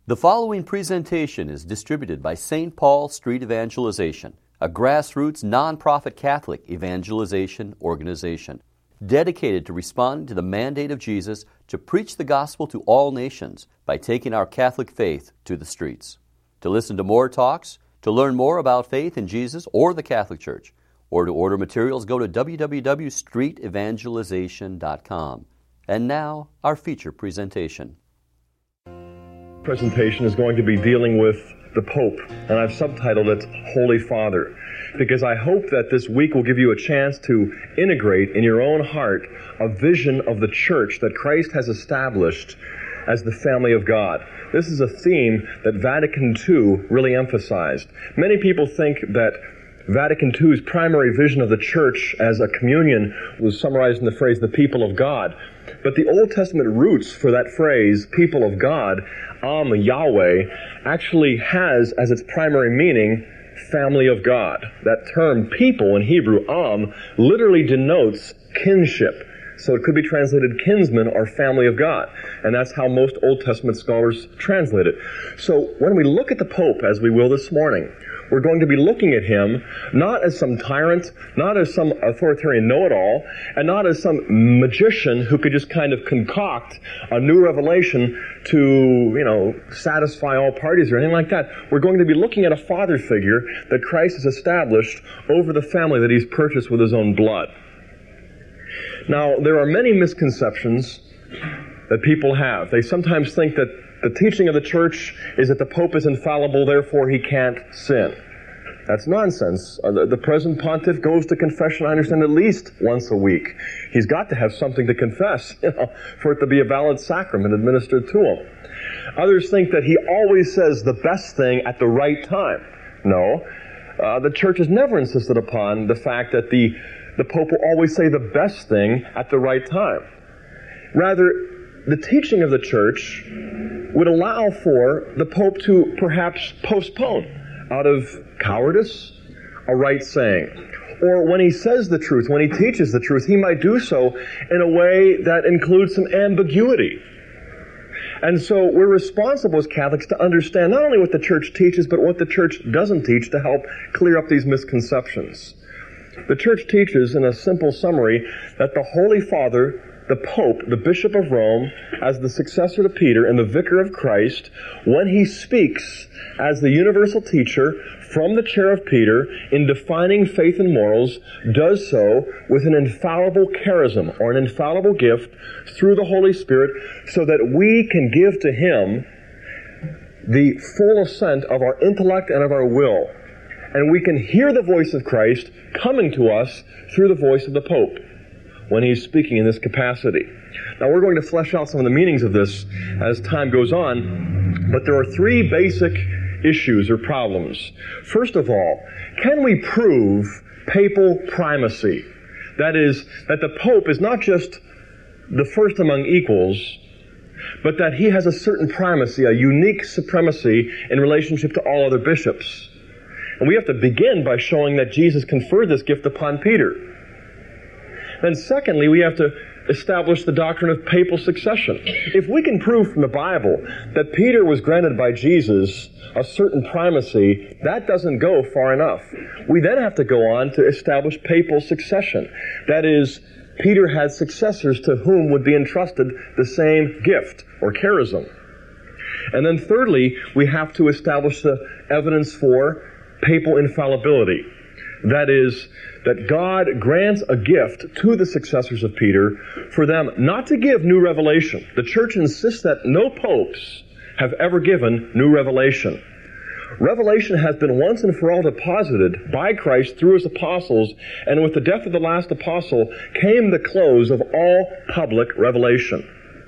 The following presentation is distributed by St. Paul Street Evangelization, a grassroots nonprofit Catholic evangelization organization dedicated to responding to the mandate of Jesus to preach the gospel to all nations by taking our Catholic faith to the streets. To listen to more talks, to learn more about faith in Jesus or the Catholic Church, or to order materials, go to www.streetevangelization.com. And now, our feature presentation. Presentation is going to be dealing with the Pope, and I've subtitled it Holy Father, because I hope that this week will give you a chance to integrate in your own heart a vision of the Church that Christ has established as the family of God. This is a theme that Vatican II really emphasized. Many people think that Vatican II's primary vision of the Church as a communion was summarized in the phrase, the people of God. But the Old Testament roots for that phrase, people of God, Yahweh, actually has as its primary meaning, family of God. That term, people, in Hebrew, literally denotes kinship. So it could be translated kinsman or family of God. And that's how most Old Testament scholars translate it. So when we look at the Pope, as we will this morning, we're going to be looking at him not as some tyrant, not as some authoritarian know-it-all, and not as some magician who could just kind of concoct a new revelation to, satisfy all parties or anything like that. We're going to be looking at a father figure that Christ has established over the family that he's purchased with his own blood. Now, there are many misconceptions that people have. They sometimes think that the teaching of the Church is that the Pope is infallible, therefore he can't sin. That's nonsense. The present pontiff goes to confession, I understand, at least once a week. He's got to have something to confess, for it to be a valid sacrament administered to him. Others think that he always says the best thing at the right time. No. The Church has never insisted upon the fact that the Pope will always say the best thing at the right time. Rather, the teaching of the Church would allow for the Pope to perhaps postpone out of cowardice a right saying. Or when he says the truth, when he teaches the truth, he might do so in a way that includes some ambiguity. And so we're responsible as Catholics to understand not only what the Church teaches, but what the Church doesn't teach to help clear up these misconceptions. The Church teaches, in a simple summary, that the Holy Father, the Pope, the Bishop of Rome, as the successor to Peter and the Vicar of Christ, when he speaks as the universal teacher from the chair of Peter in defining faith and morals, does so with an infallible charism or an infallible gift through the Holy Spirit so that we can give to him the full assent of our intellect and of our will. And we can hear the voice of Christ coming to us through the voice of the Pope when he's speaking in this capacity. Now, we're going to flesh out some of the meanings of this as time goes on, but there are three basic issues or problems. First of all, can we prove papal primacy? That is, that the Pope is not just the first among equals, but that he has a certain primacy, a unique supremacy in relationship to all other bishops. And we have to begin by showing that Jesus conferred this gift upon Peter. Then secondly, we have to establish the doctrine of papal succession. If we can prove from the Bible that Peter was granted by Jesus a certain primacy, that doesn't go far enough. We then have to go on to establish papal succession. That is, Peter had successors to whom would be entrusted the same gift or charism. And then thirdly, we have to establish the evidence for papal infallibility. That is, that God grants a gift to the successors of Peter for them not to give new revelation. The Church insists that no popes have ever given new revelation. Revelation has been once and for all deposited by Christ through his apostles, and with the death of the last apostle came the close of all public revelation.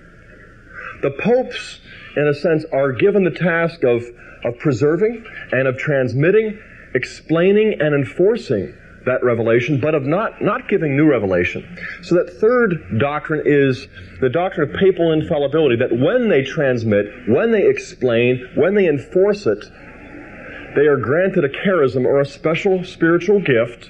The popes, in a sense, are given the task of preserving and of transmitting, explaining, and enforcing that revelation, but of not giving new revelation. So that third doctrine is the doctrine of papal infallibility, that when they transmit, when they explain, when they enforce it, they are granted a charism or a special spiritual gift,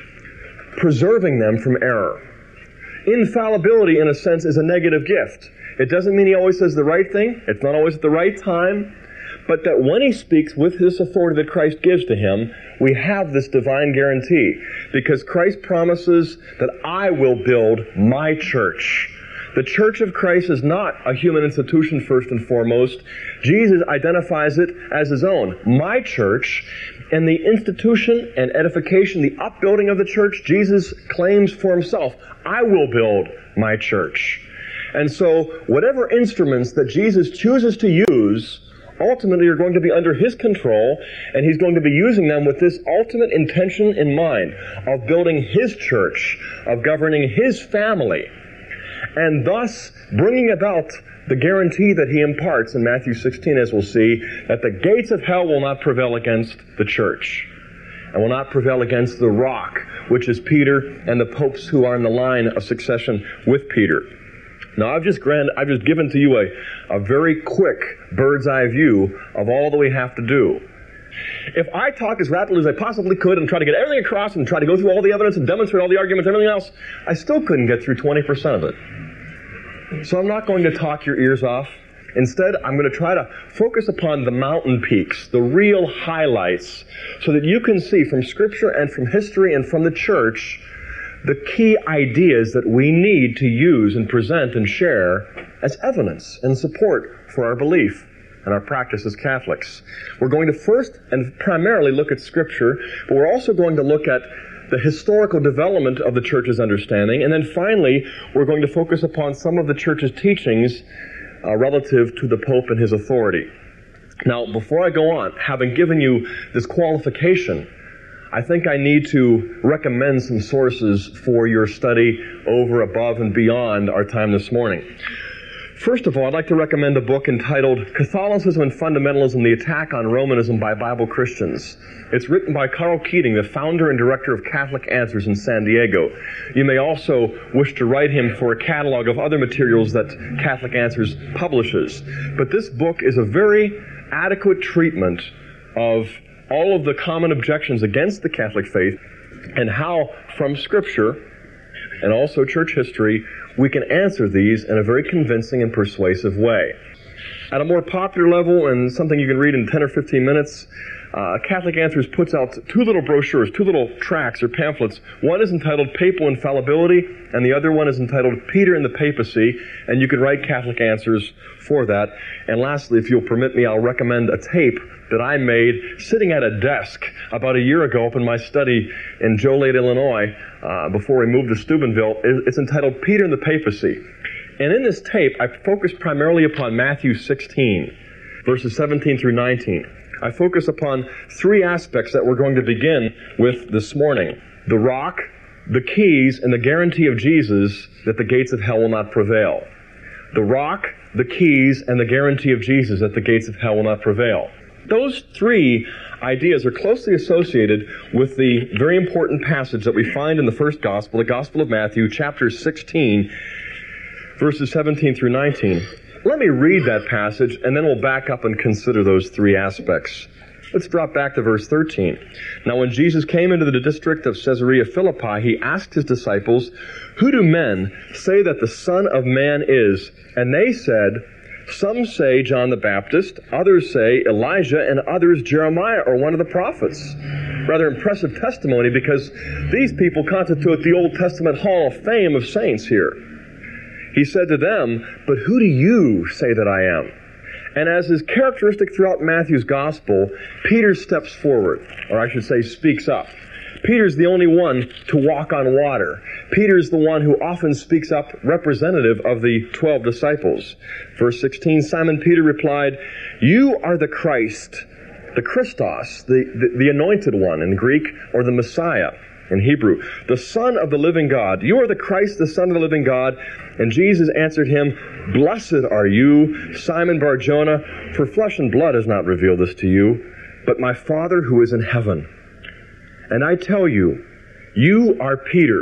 preserving them from error. Infallibility, in a sense, is a negative gift. It doesn't mean he always says the right thing. It's not always at the right time. But that when he speaks with this authority that Christ gives to him, we have this divine guarantee. Because Christ promises that I will build my church. The church of Christ is not a human institution first and foremost. Jesus identifies it as his own. My church, and the institution and edification, the upbuilding of the church, Jesus claims for himself, I will build my church. And so whatever instruments that Jesus chooses to use ultimately are going to be under his control, and he's going to be using them with this ultimate intention in mind of building his church, of governing his family, and thus bringing about the guarantee that he imparts in Matthew 16, as we'll see, that the gates of hell will not prevail against the church, and will not prevail against the rock, which is Peter and the popes who are in the line of succession with Peter. Now, I've just given to you a very quick bird's eye view of all that we have to do. If I talk as rapidly as I possibly could and try to get everything across and try to go through all the evidence and demonstrate all the arguments and everything else, I still couldn't get through 20% of it. So I'm not going to talk your ears off. Instead, I'm going to try to focus upon the mountain peaks, the real highlights, so that you can see from Scripture and from history and from the church the key ideas that we need to use and present and share as evidence and support for our belief and our practice as Catholics. We're going to first and primarily look at Scripture, but we're also going to look at the historical development of the Church's understanding, and then finally, we're going to focus upon some of the Church's teachings relative to the Pope and his authority. Now, before I go on, having given you this qualification, I think I need to recommend some sources for your study over, above, and beyond our time this morning. First of all, I'd like to recommend a book entitled Catholicism and Fundamentalism, The Attack on Romanism by Bible Christians. It's written by Carl Keating, the founder and director of Catholic Answers in San Diego. You may also wish to write him for a catalog of other materials that Catholic Answers publishes. But this book is a very adequate treatment of all of the common objections against the Catholic faith and how, from Scripture and also church history, we can answer these in a very convincing and persuasive way. At a more popular level, and something you can read in 10 or 15 minutes, Catholic Answers puts out two little brochures, two little tracts or pamphlets. One is entitled Papal Infallibility, and the other one is entitled Peter and the Papacy, and you can write Catholic Answers for that. And lastly, if you'll permit me, I'll recommend a tape that I made sitting at a desk about a year ago up in my study in Joliet, Illinois, before we moved to Steubenville. It's entitled Peter and the Papacy. And in this tape, I focus primarily upon Matthew 16, verses 17 through 19. I focus upon three aspects that we're going to begin with this morning: the rock, the keys, and the guarantee of Jesus that the gates of hell will not prevail. The rock, the keys, and the guarantee of Jesus that the gates of hell will not prevail. Those three ideas are closely associated with the very important passage that we find in the first gospel, the Gospel of Matthew, chapter 16, verses 17 through 19. Let me read that passage, and then we'll back up and consider those three aspects. Let's drop back to verse 13. Now, when Jesus came into the district of Caesarea Philippi, he asked his disciples, "Who do men say that the Son of Man is?" And they said, "Some say John the Baptist, others say Elijah, and others Jeremiah or one of the prophets." Rather impressive testimony, because these people constitute the Old Testament Hall of Fame of saints here. He said to them, "But who do you say that I am?" And as is characteristic throughout Matthew's gospel, Peter steps forward, or I should say speaks up. Peter's the only one to walk on water. Peter's the one who often speaks up, representative of the 12 disciples. Verse 16, Simon Peter replied, "You are the Christ, the Christos, the anointed one in Greek, or the Messiah in Hebrew, the Son of the living God. You are the Christ, the Son of the living God." And Jesus answered him, "Blessed are you, Simon Bar-Jonah, for flesh and blood has not revealed this to you, but my Father who is in heaven. And I tell you, you are Peter,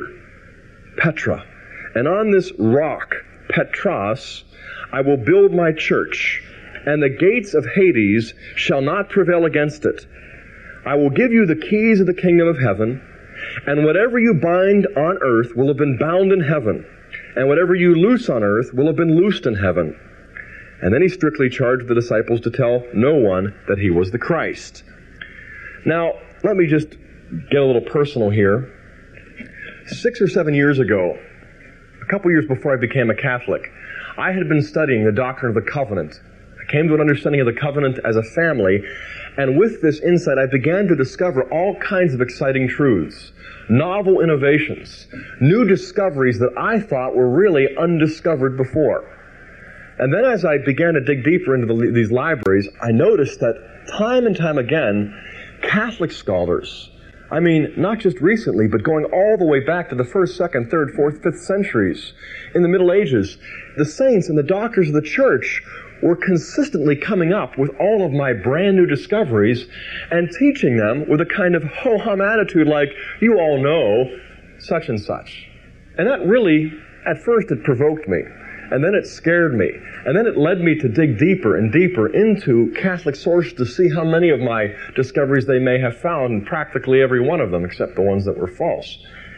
Petra, and on this rock, Petros, I will build my church, and the gates of Hades shall not prevail against it. I will give you the keys of the kingdom of heaven, and whatever you bind on earth will have been bound in heaven, and whatever you loose on earth will have been loosed in heaven." And then he strictly charged the disciples to tell no one that he was the Christ. Now, let me just get a little personal here. 6 or 7 years ago, a couple years before I became a Catholic, I had been studying the doctrine of the covenant. I came to an understanding of the covenant as a family, and with this insight I began to discover all kinds of exciting truths, novel innovations, new discoveries that I thought were really undiscovered before. And then as I began to dig deeper into these libraries, I noticed that time and time again, Catholic scholars, I mean, not just recently, but going all the way back to the 1st, 2nd, 3rd, 4th, 5th centuries, in the Middle Ages, the saints and the doctors of the church were consistently coming up with all of my brand new discoveries and teaching them with a kind of ho-hum attitude like, "You all know such and such." And that really, at first it provoked me, and then it scared me, and then it led me to dig deeper and deeper into Catholic sources to see how many of my discoveries they may have found, and practically every one of them except the ones that were false.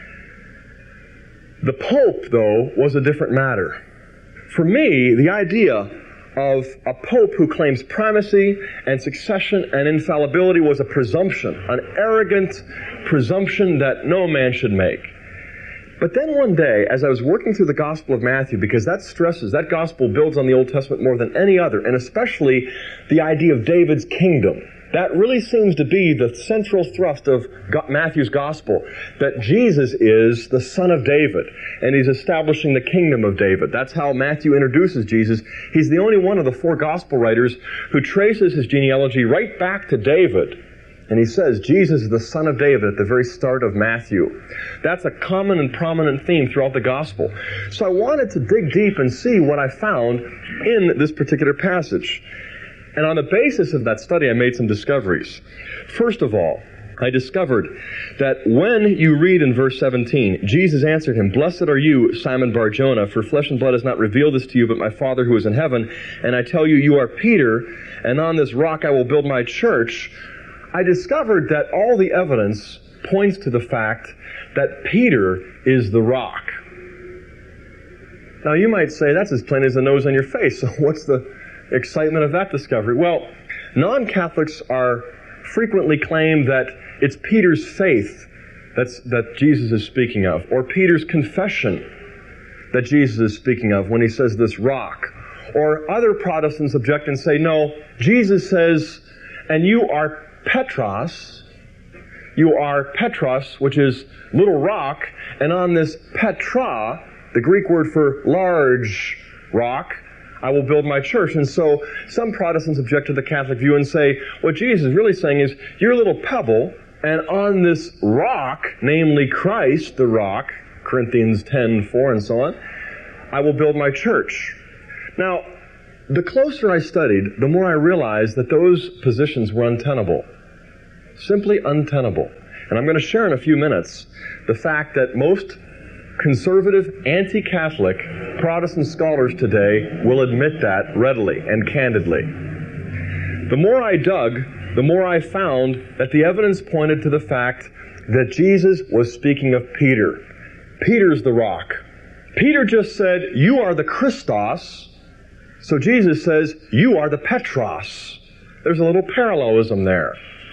The Pope, though, was a different matter. For me, the idea of a Pope who claims primacy and succession and infallibility was a presumption, an arrogant presumption that no man should make. But then one day, as I was working through the Gospel of Matthew, because that Gospel builds on the Old Testament more than any other, and especially the idea of David's kingdom. That really seems to be the central thrust of Matthew's Gospel, that Jesus is the Son of David, and he's establishing the kingdom of David. That's how Matthew introduces Jesus. He's the only one of the 4 Gospel writers who traces his genealogy right back to David. And he says, Jesus is the Son of David at the very start of Matthew. That's a common and prominent theme throughout the Gospel. So I wanted to dig deep and see what I found in this particular passage. And on the basis of that study, I made some discoveries. First of all, I discovered that when you read in verse 17, Jesus answered him, "Blessed are you, Simon Bar-Jonah, for flesh and blood has not revealed this to you, but my Father who is in heaven. And I tell you, you are Peter, and on this rock I will build my church." I discovered that all the evidence points to the fact that Peter is the rock. Now you might say, that's as plain as the nose on your face, so what's the excitement of that discovery? Well, non-Catholics are frequently claim that it's Peter's faith that Jesus is speaking of, or Peter's confession that Jesus is speaking of when he says this rock. Or other Protestants object and say, no, Jesus says, "And you are Petros," which is little rock, and on this Petra, the Greek word for large rock, I will build my church. And so some Protestants object to the Catholic view and say, what Jesus is really saying is, you're a little pebble, and on this rock, namely Christ, the rock, Corinthians 10:4 and so on, I will build my church. Now, the closer I studied, the more I realized that those positions were untenable. Simply untenable. And I'm going to share in a few minutes the fact that most conservative, anti-Catholic Protestant scholars today will admit that readily and candidly. The more I dug, the more I found that the evidence pointed to the fact that Jesus was speaking of Peter. Peter's the rock. Peter just said, "You are the Christos," so Jesus says, "You are the Petros." There's a little parallelism there.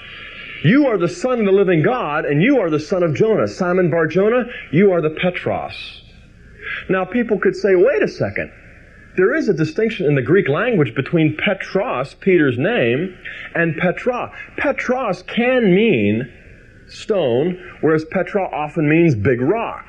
You are the Son of the living God, and you are the son of Jonah. Simon Bar-Jonah, you are the Petros. Now people could say, wait a second. There is a distinction in the Greek language between Petros, Peter's name, and Petra. Petros can mean stone, whereas Petra often means big rock.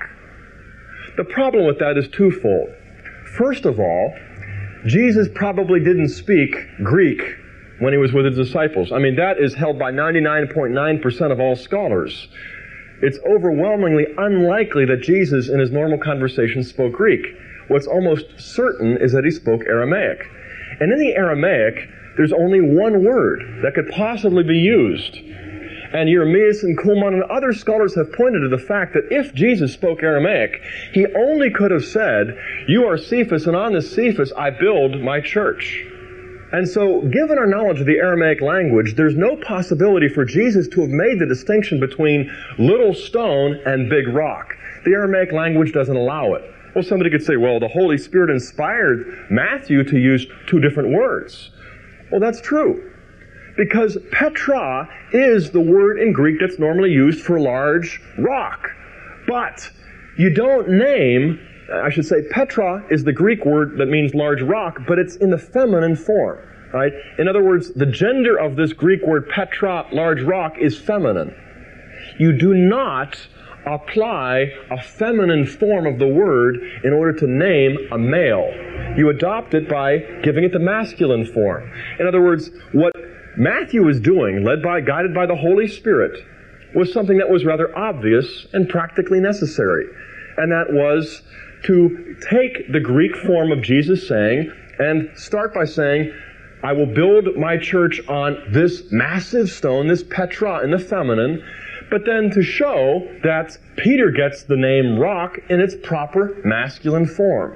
The problem with that is twofold. First of all, Jesus probably didn't speak Greek when he was with his disciples. I mean, that is held by 99.9% of all scholars. It's overwhelmingly unlikely that Jesus in his normal conversation spoke Greek. What's almost certain is that he spoke Aramaic. And in the Aramaic, there's only one word that could possibly be used. And Jeremias and Kuhlman and other scholars have pointed to the fact that if Jesus spoke Aramaic, he only could have said, "You are Cephas, and on this Cephas I build my church." And so, given our knowledge of the Aramaic language, there's no possibility for Jesus to have made the distinction between little stone and big rock. The Aramaic language doesn't allow it. Well, somebody could say, well, the Holy Spirit inspired Matthew to use two different words. Well, that's true. Because Petra is the word in Greek that's normally used for large rock. But you don't name, I should say, Petra is the Greek word that means large rock, but it's in the feminine form. Right? In other words, the gender of this Greek word Petra, large rock, is feminine. You do not apply a feminine form of the word in order to name a male. You adopt it by giving it the masculine form. In other words, what Matthew was doing, guided by the Holy Spirit, was something that was rather obvious and practically necessary. And that was to take the Greek form of Jesus' saying and start by saying, I will build my church on this massive stone, this Petra in the feminine, but then to show that Peter gets the name rock in its proper masculine form.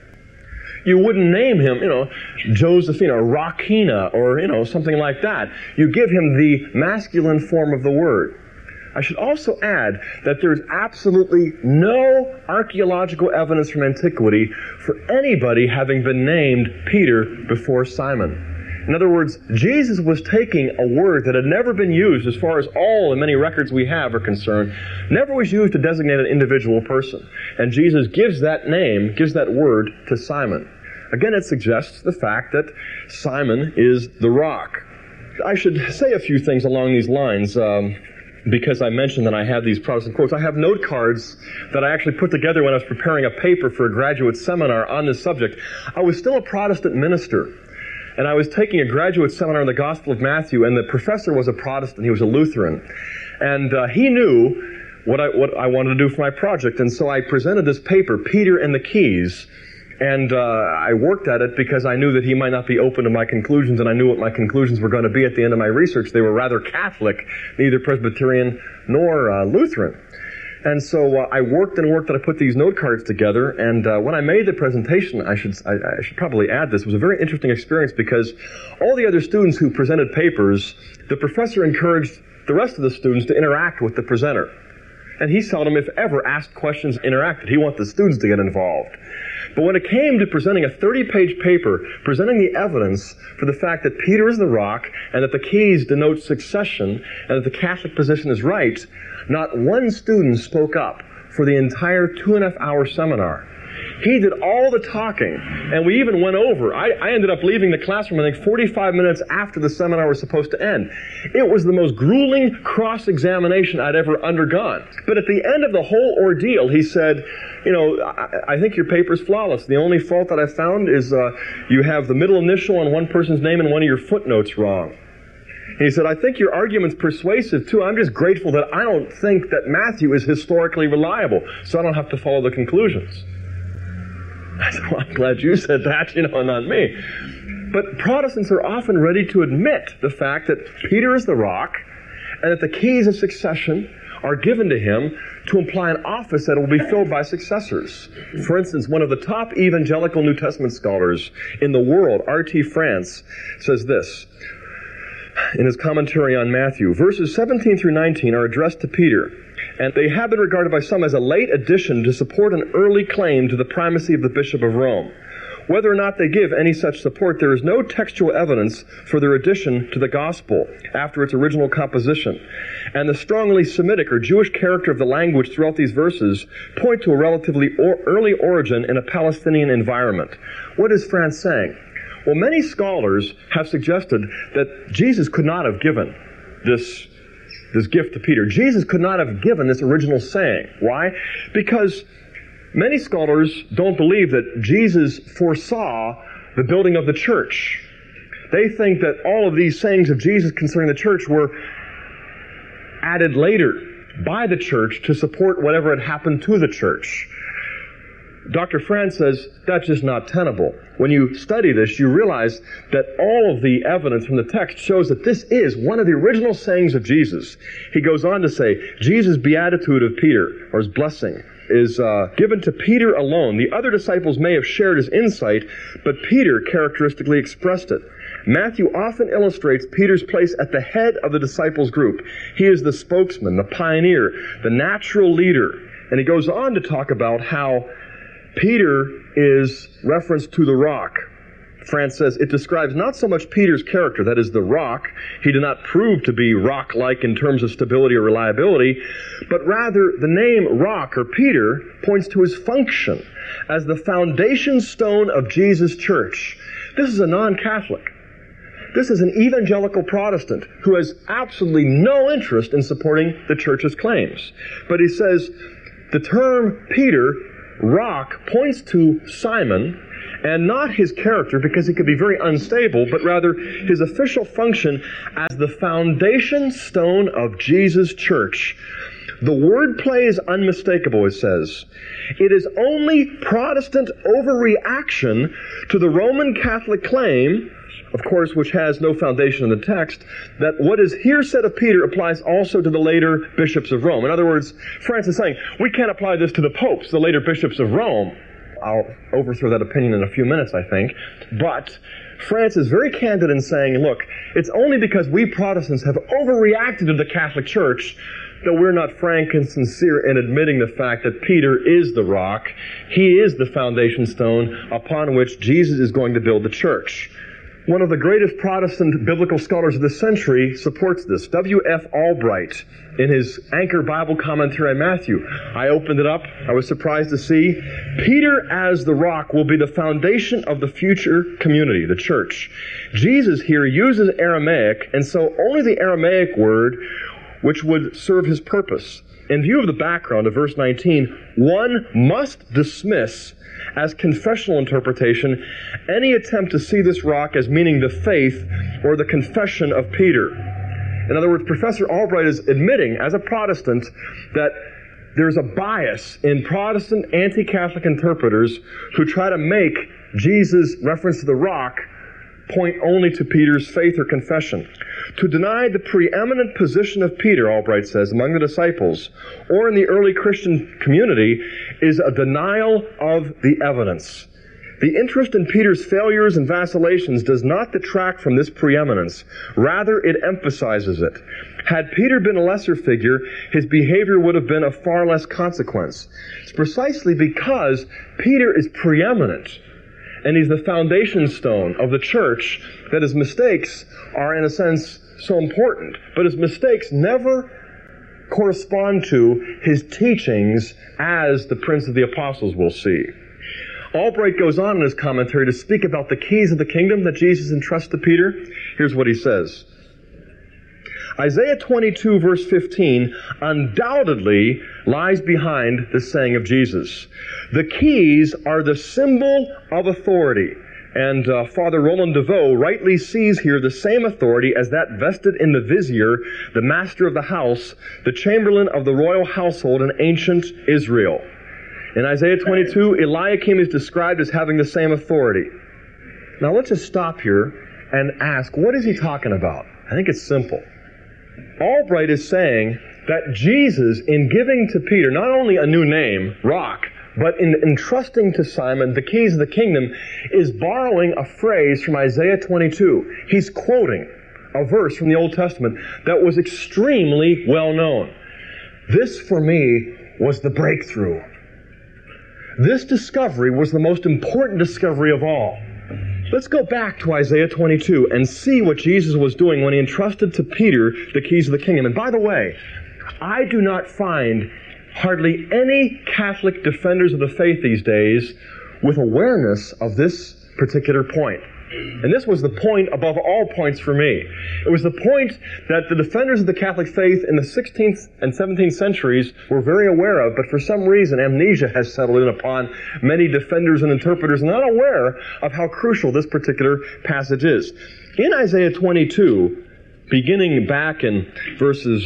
You wouldn't name him, Josephina or Rockina or, something like that. You give him the masculine form of the word. I should also add that there's absolutely no archaeological evidence from antiquity for anybody having been named Peter before Simon. In other words, Jesus was taking a word that had never been used, as far as all the many records we have are concerned, never was used to designate an individual person. And Jesus gives that name, gives that word to Simon. Again, it suggests the fact that Simon is the rock. I should say a few things along these lines, because I mentioned that I have these Protestant quotes. I have note cards that I actually put together when I was preparing a paper for a graduate seminar on this subject. I was still a Protestant minister, and I was taking a graduate seminar on the Gospel of Matthew, and the professor was a Protestant. He was a Lutheran. And he knew what I wanted to do for my project, and so I presented this paper, Peter and the Keys, and I worked at it because I knew that he might not be open to my conclusions, and I knew what my conclusions were going to be at the end of my research. They were rather Catholic, neither Presbyterian nor Lutheran. And so I worked and I put these note cards together, and when I made the presentation, I should probably add this, it was a very interesting experience because all the other students who presented papers, the professor encouraged the rest of the students to interact with the presenter. And he seldom, if ever, asked questions, interacted. He wanted the students to get involved. But when it came to presenting a 30-page paper, presenting the evidence for the fact that Peter is the rock, and that the keys denote succession, and that the Catholic position is right, not one student spoke up for the entire 2.5-hour seminar. He did all the talking, and we even went over. I ended up leaving the classroom, I think, 45 minutes after the seminar was supposed to end. It was the most grueling cross-examination I'd ever undergone. But at the end of the whole ordeal, he said, I think your paper's flawless. The only fault that I found is you have the middle initial on one person's name and one of your footnotes wrong. He said, I think your argument's persuasive, too. I'm just grateful that I don't think that Matthew is historically reliable, so I don't have to follow the conclusions. I said, well, I'm glad you said that, and not me. But Protestants are often ready to admit the fact that Peter is the rock, and that the keys of succession are given to him to imply an office that will be filled by successors. For instance, one of the top evangelical New Testament scholars in the world, R.T. France, says this in his commentary on Matthew. Verses 17 through 19 are addressed to Peter, and they have been regarded by some as a late addition to support an early claim to the primacy of the Bishop of Rome. Whether or not they give any such support, there is no textual evidence for their addition to the gospel after its original composition. And the strongly Semitic or Jewish character of the language throughout these verses point to a relatively early origin in a Palestinian environment. What is France saying? Well, many scholars have suggested that Jesus could not have given this gift to Peter. Jesus could not have given this original saying. Why? Because many scholars don't believe that Jesus foresaw the building of the church. They think that all of these sayings of Jesus concerning the church were added later by the church to support whatever had happened to the church. Dr. France says that's just not tenable. When you study this, you realize that all of the evidence from the text shows that this is one of the original sayings of Jesus. He goes on to say, Jesus' beatitude of Peter, or his blessing, is given to Peter alone. The other disciples may have shared his insight, but Peter characteristically expressed it. Matthew often illustrates Peter's place at the head of the disciples' group. He is the spokesman, the pioneer, the natural leader. And he goes on to talk about how Peter is referenced to the rock. France says it describes not so much Peter's character, that is the rock. He did not prove to be rock-like in terms of stability or reliability, but rather the name rock or Peter points to his function as the foundation stone of Jesus' church. This is a non-Catholic. This is an evangelical Protestant who has absolutely no interest in supporting the church's claims. But he says the term Peter, rock, points to Simon, and not his character, because he could be very unstable, but rather his official function as the foundation stone of Jesus' church. The wordplay is unmistakable, it says. It is only Protestant overreaction to the Roman Catholic claim, of course, which has no foundation in the text, that what is here said of Peter applies also to the later bishops of Rome. In other words, Francis is saying, we can't apply this to the popes, the later bishops of Rome. I'll overthrow that opinion in a few minutes, I think. But Francis is very candid in saying, look, it's only because we Protestants have overreacted to the Catholic Church that we're not frank and sincere in admitting the fact that Peter is the rock. He is the foundation stone upon which Jesus is going to build the church. One of the greatest Protestant biblical scholars of the century supports this. W.F. Albright, in his Anchor Bible Commentary on Matthew. I opened it up. I was surprised to see Peter as the rock will be the foundation of the future community, the church. Jesus here uses Aramaic, and so only the Aramaic word which would serve his purpose. In view of the background of verse 19, one must dismiss as confessional interpretation any attempt to see this rock as meaning the faith or the confession of Peter. In other words, Professor Albright is admitting, as a Protestant, that there's a bias in Protestant anti-Catholic interpreters who try to make Jesus' reference to the rock point only to Peter's faith or confession. To deny the preeminent position of Peter, Albright says, among the disciples, or in the early Christian community, is a denial of the evidence. The interest in Peter's failures and vacillations does not detract from this preeminence. Rather, it emphasizes it. Had Peter been a lesser figure, his behavior would have been of far less consequence. It's precisely because Peter is preeminent, and he's the foundation stone of the church, that his mistakes are, in a sense, so important. But his mistakes never correspond to his teachings, as the Prince of the Apostles will see. Albright goes on in his commentary to speak about the keys of the kingdom that Jesus entrusts to Peter. Here's what he says. Isaiah 22, verse 15, undoubtedly lies behind the saying of Jesus. The keys are the symbol of authority. And Father Roland DeVoe rightly sees here the same authority as that vested in the vizier, the master of the house, the chamberlain of the royal household in ancient Israel. In Isaiah 22, Eliakim is described as having the same authority. Now let's just stop here and ask, what is he talking about? I think it's simple. Albright is saying that Jesus, in giving to Peter not only a new name, rock, but in entrusting to Simon the keys of the kingdom, is borrowing a phrase from Isaiah 22. He's quoting a verse from the Old Testament that was extremely well known. This, for me, was the breakthrough. This discovery was the most important discovery of all. Let's go back to Isaiah 22 and see what Jesus was doing when he entrusted to Peter the keys of the kingdom. And by the way, I do not find hardly any Catholic defenders of the faith these days with awareness of this particular point. And this was the point above all points for me. It was the point that the defenders of the Catholic faith in the 16th and 17th centuries were very aware of, but for some reason amnesia has settled in upon many defenders and interpreters not aware of how crucial this particular passage is. In Isaiah 22, beginning back in verses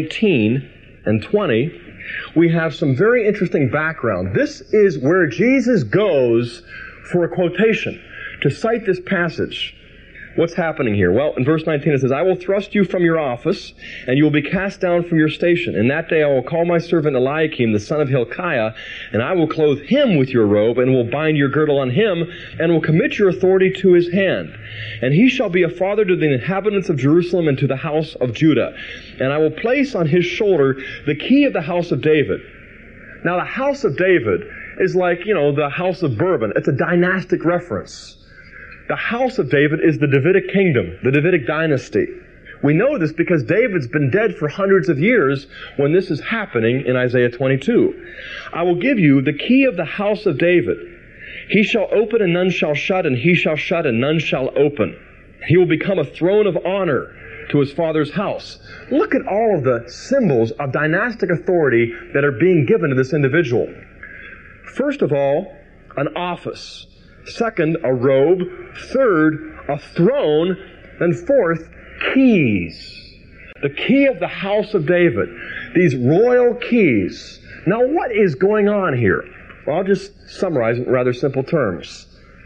19 and 20, we have some very interesting background. This is where Jesus goes for a quotation to cite this passage. What's happening here? Well, in verse 19 it says, I will thrust you from your office, and you will be cast down from your station. In that day I will call my servant Eliakim, the son of Hilkiah, and I will clothe him with your robe, and will bind your girdle on him, and will commit your authority to his hand. And he shall be a father to the inhabitants of Jerusalem and to the house of Judah. And I will place on his shoulder the key of the house of David. Now the house of David, is like, the House of Bourbon. It's a dynastic reference. The House of David is the Davidic kingdom, the Davidic dynasty. We know this because David's been dead for hundreds of years when this is happening in Isaiah 22. I will give you the key of the house of David. He shall open and none shall shut, and he shall shut and none shall open. He will become a throne of honor to his father's house. Look at all of the symbols of dynastic authority that are being given to this individual. First of all, an office. Second, a robe. Third, a throne. Then fourth, keys. The key of the house of David. These royal keys. Now what is going on here? Well, I'll just summarize it in rather simple terms.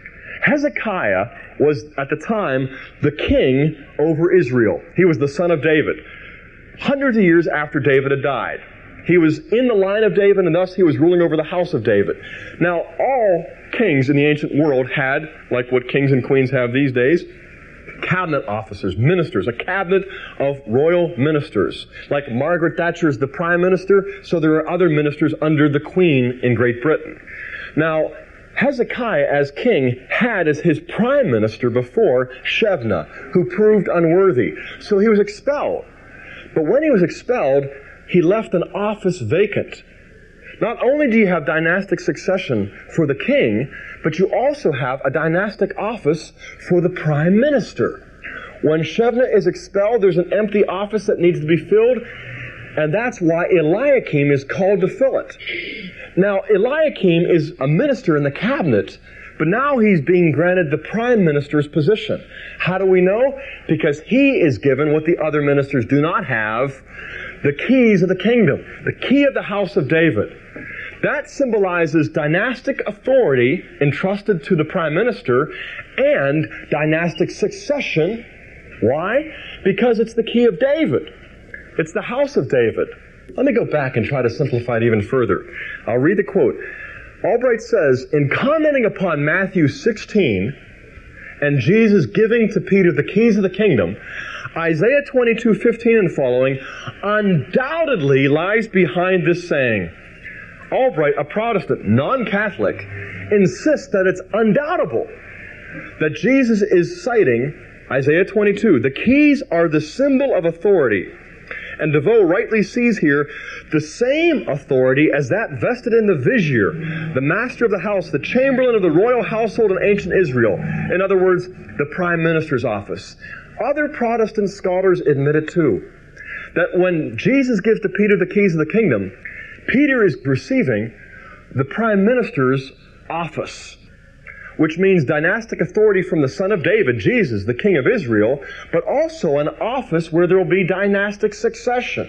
Hezekiah was, at the time, the king over Israel. He was the son of David. Hundreds of years after David had died. He was in the line of David, and thus he was ruling over the house of David. Now, all kings in the ancient world had, like what kings and queens have these days, cabinet officers, ministers, a cabinet of royal ministers. Like Margaret Thatcher is the prime minister, so there are other ministers under the queen in Great Britain. Now, Hezekiah, as king, had as his prime minister before Shebna, who proved unworthy. So he was expelled. But when he was expelled, he left an office vacant. Not only do you have dynastic succession for the king, but you also have a dynastic office for the prime minister. When Shebna is expelled, there's an empty office that needs to be filled, and that's why Eliakim is called to fill it. Now, Eliakim is a minister in the cabinet, but now he's being granted the prime minister's position. How do we know? Because he is given what the other ministers do not have, the keys of the kingdom, the key of the house of David. That symbolizes dynastic authority entrusted to the prime minister and dynastic succession. Why? Because it's the key of David. It's the house of David. Let me go back and try to simplify it even further. I'll read the quote. Albright says, in commenting upon Matthew 16 and Jesus giving to Peter the keys of the kingdom, Isaiah 22:15 and following undoubtedly lies behind this saying. Albright, a Protestant, non-Catholic, insists that it's undoubtable that Jesus is citing Isaiah 22. The keys are the symbol of authority. And DeVoe rightly sees here the same authority as that vested in the vizier, the master of the house, the chamberlain of the royal household in ancient Israel. In other words, the prime minister's office. Other Protestant scholars admit it too, that when Jesus gives to Peter the keys of the kingdom, Peter is receiving the prime minister's office, which means dynastic authority from the son of David, Jesus, the king of Israel, but also an office where there will be dynastic succession.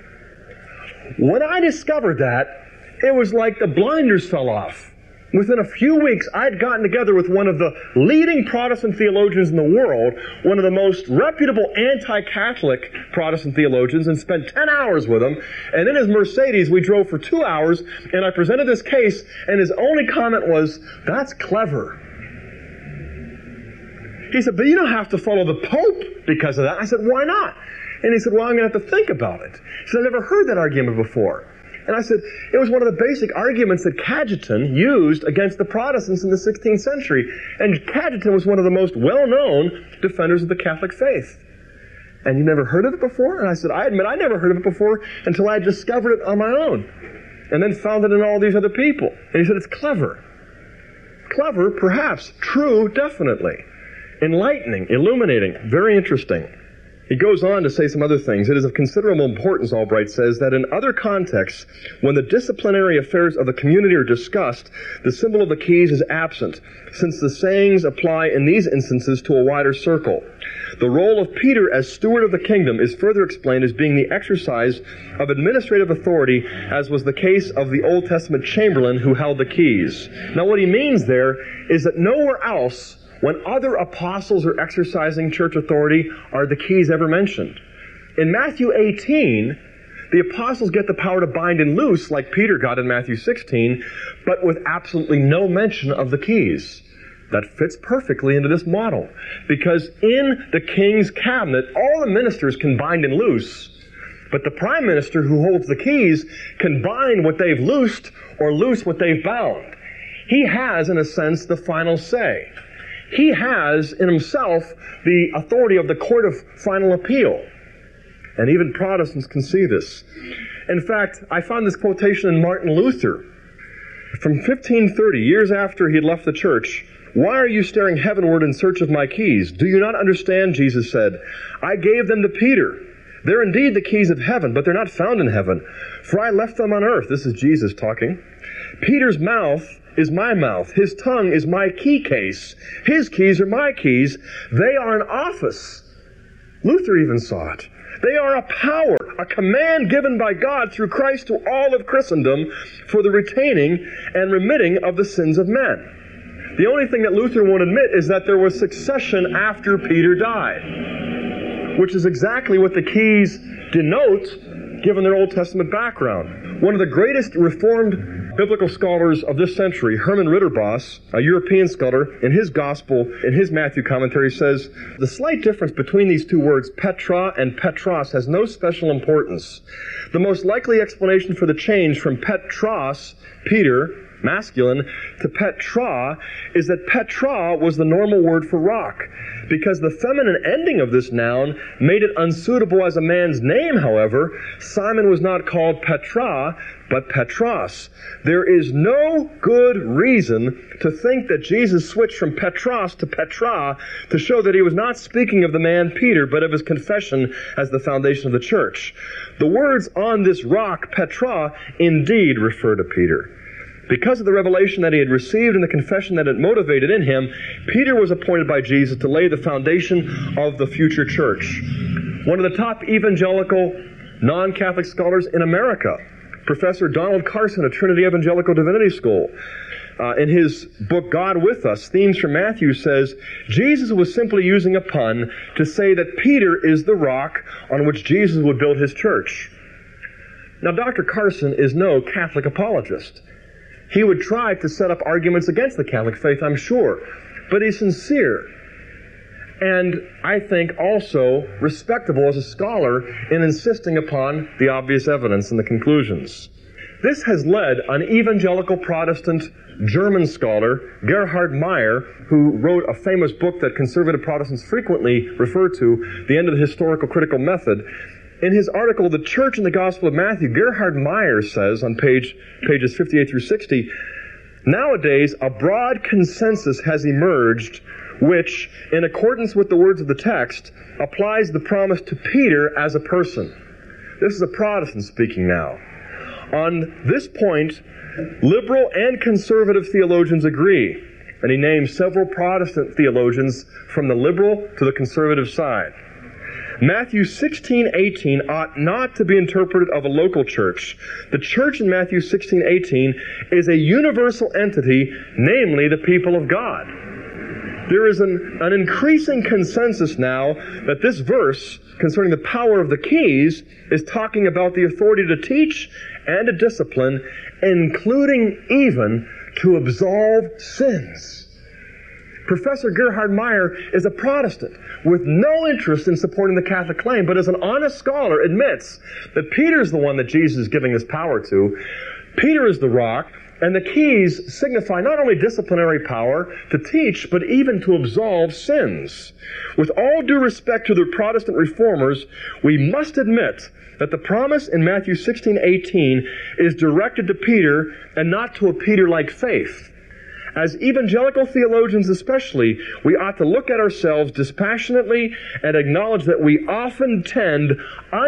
When I discovered that, it was like the blinders fell off. Within a few weeks, I had gotten together with one of the leading Protestant theologians in the world, one of the most reputable anti-Catholic Protestant theologians, and spent 10 hours with him. And in his Mercedes, we drove for 2 hours, and I presented this case, and his only comment was, "That's clever." He said, "But you don't have to follow the Pope because of that." I said, "Why not?" And he said, "Well, I'm going to have to think about it." He said, "I've never heard that argument before." And I said, it was one of the basic arguments that Cajetan used against the Protestants in the 16th century. And Cajetan was one of the most well-known defenders of the Catholic faith. "And you never heard of it before?" And I said, "I admit I never heard of it before until I discovered it on my own. And then found it in all these other people." And he said, "It's clever." Clever, perhaps. True, definitely. Enlightening, illuminating, very interesting. He goes on to say some other things. It is of considerable importance, Albright says, that in other contexts, when the disciplinary affairs of the community are discussed, the symbol of the keys is absent, since the sayings apply in these instances to a wider circle. The role of Peter as steward of the kingdom is further explained as being the exercise of administrative authority, as was the case of the Old Testament chamberlain who held the keys. Now what he means there is that nowhere else, when other apostles are exercising church authority, are the keys ever mentioned. In Matthew 18, the apostles get the power to bind and loose like Peter got in Matthew 16, but with absolutely no mention of the keys. That fits perfectly into this model, because in the king's cabinet, all the ministers can bind and loose, But the prime minister who holds the keys can bind what they've loosed or loose what they've bound. He has, in a sense, the final say. He has in himself the authority of the court of final appeal. And even Protestants can see this. In fact, I found this quotation in Martin Luther from 1530, years after he had left the church. "Why are you staring heavenward in search of my keys? Do you not understand," Jesus said, "I gave them to Peter. They're indeed the keys of heaven, but they're not found in heaven, for I left them on earth." This is Jesus talking. "Peter's mouth is my mouth. His tongue is my key case. His keys are my keys. They are an office." Luther even saw it. They are a power, a command given by God through Christ to all of Christendom for the retaining and remitting of the sins of men. The only thing that Luther won't admit is that there was succession after Peter died, which is exactly what the keys denote given their Old Testament background. One of the greatest Reformed biblical scholars of this century, Herman Ridderbos, a European scholar, in his Gospel, in his Matthew commentary, says, "The slight difference between these two words, Petra and Petros, has no special importance. The most likely explanation for the change from Petros, Peter, masculine, to Petra is that Petra was the normal word for rock. Because the feminine ending of this noun made it unsuitable as a man's name, however, Simon was not called Petra, but Petros. There is no good reason to think that Jesus switched from Petros to Petra to show that he was not speaking of the man Peter, but of his confession as the foundation of the church. The words on this rock, Petra, indeed refer to Peter. Because of the revelation that he had received and the confession that it motivated in him, Peter was appointed by Jesus to lay the foundation of the future church. One of the top evangelical non-Catholic scholars in America, Professor Donald Carson at Trinity Evangelical Divinity School, in his book, God With Us, Themes from Matthew, says, Jesus was simply using a pun to say that Peter is the rock on which Jesus would build his church. Now, Dr. Carson is no Catholic apologist. He would try to set up arguments against the Catholic faith, I'm sure. But he's sincere. And I think also respectable as a scholar in insisting upon the obvious evidence and the conclusions. This has led an evangelical Protestant German scholar, Gerhard Meyer, who wrote a famous book that conservative Protestants frequently refer to, The End of the Historical Critical Method. In his article, The Church in the Gospel of Matthew, Gerhard Meyer says on pages 58 through 60, nowadays a broad consensus has emerged which, in accordance with the words of the text, applies the promise to Peter as a person. This is a Protestant speaking now. On this point, liberal and conservative theologians agree, and he names several Protestant theologians from the liberal to the conservative side. Matthew 16:18 ought not to be interpreted of a local church. The church in Matthew 16:18 is a universal entity, namely the people of God. There is an increasing consensus now that this verse concerning the power of the keys is talking about the authority to teach and to discipline, including even to absolve sins. Professor Gerhard Meyer is a Protestant with no interest in supporting the Catholic claim, but as an honest scholar admits that Peter's the one that Jesus is giving this power to. Peter is the rock, and the keys signify not only disciplinary power to teach, but even to absolve sins. With all due respect to the Protestant reformers, we must admit that the promise in Matthew 16:18 is directed to Peter and not to a Peter-like faith. As evangelical theologians especially, we ought to look at ourselves dispassionately and acknowledge that we often tend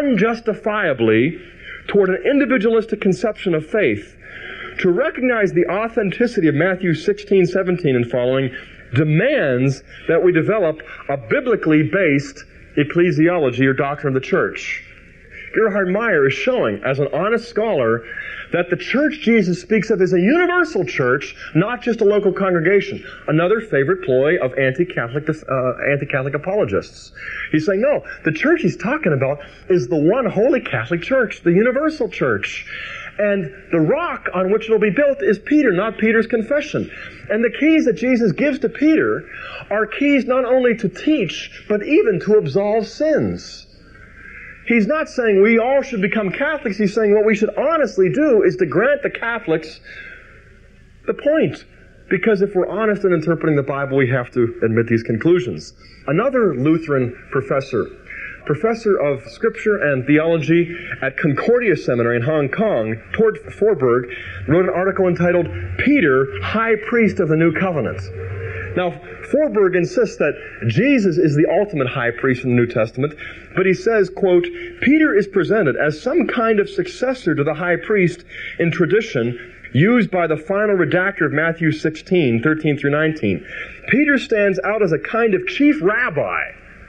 unjustifiably toward an individualistic conception of faith. To recognize the authenticity of Matthew 16:17 and following demands that we develop a biblically based ecclesiology or doctrine of the church. Gerhard Meyer is showing, as an honest scholar, that the church Jesus speaks of is a universal church, not just a local congregation. Another favorite ploy of anti-Catholic apologists. He's saying, no, the church he's talking about is the one holy Catholic church, the universal church. And the rock on which it'll be built is Peter, not Peter's confession. And the keys that Jesus gives to Peter are keys not only to teach, but even to absolve sins. He's not saying we all should become Catholics. He's saying what we should honestly do is to grant the Catholics the point. Because if we're honest in interpreting the Bible, we have to admit these conclusions. Another Lutheran professor of Scripture and Theology at Concordia Seminary in Hong Kong, Tord Forberg, wrote an article entitled, Peter, High Priest of the New Covenant. Now, Forberg insists that Jesus is the ultimate high priest in the New Testament, but he says, quote, Peter is presented as some kind of successor to the high priest in tradition used by the final redactor of Matthew 16, 13 through 19. Peter stands out as a kind of chief rabbi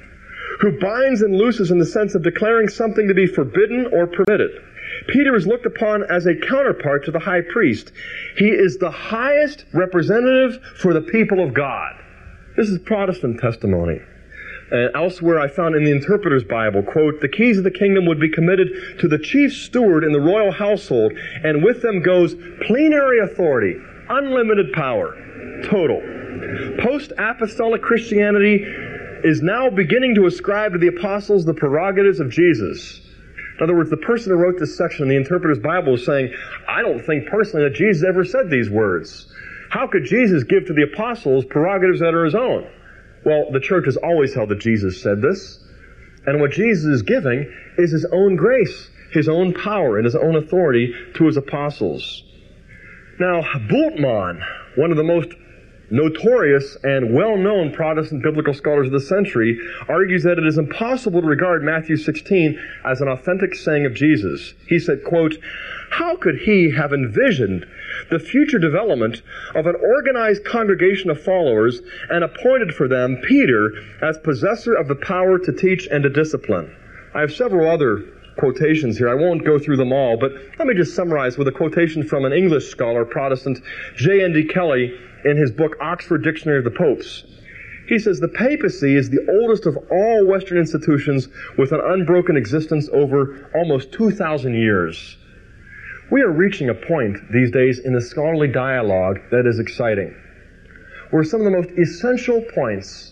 who binds and looses in the sense of declaring something to be forbidden or permitted. Peter is looked upon as a counterpart to the high priest. He is the highest representative for the people of God. This is Protestant testimony. Elsewhere, I found in the Interpreter's Bible, quote, the keys of the kingdom would be committed to the chief steward in the royal household, and with them goes plenary authority, unlimited power, total. Post-apostolic Christianity is now beginning to ascribe to the apostles the prerogatives of Jesus. In other words, the person who wrote this section in the Interpreter's Bible is saying, I don't think personally that Jesus ever said these words. How could Jesus give to the apostles prerogatives that are his own? Well, the church has always held that Jesus said this. And what Jesus is giving is his own grace, his own power, and his own authority to his apostles. Now, Bultmann, one of the most notorious and well-known Protestant biblical scholars of the century, argues that it is impossible to regard Matthew 16 as an authentic saying of Jesus. He said, quote, how could he have envisioned the future development of an organized congregation of followers and appointed for them Peter as possessor of the power to teach and to discipline? I have several other quotations here. I won't go through them all, but let me just summarize with a quotation from an English scholar, Protestant, J.N.D. Kelly, in his book Oxford Dictionary of the Popes. He says, the papacy is the oldest of all Western institutions with an unbroken existence over almost 2,000 years. We are reaching a point these days in the scholarly dialogue that is exciting, where some of the most essential points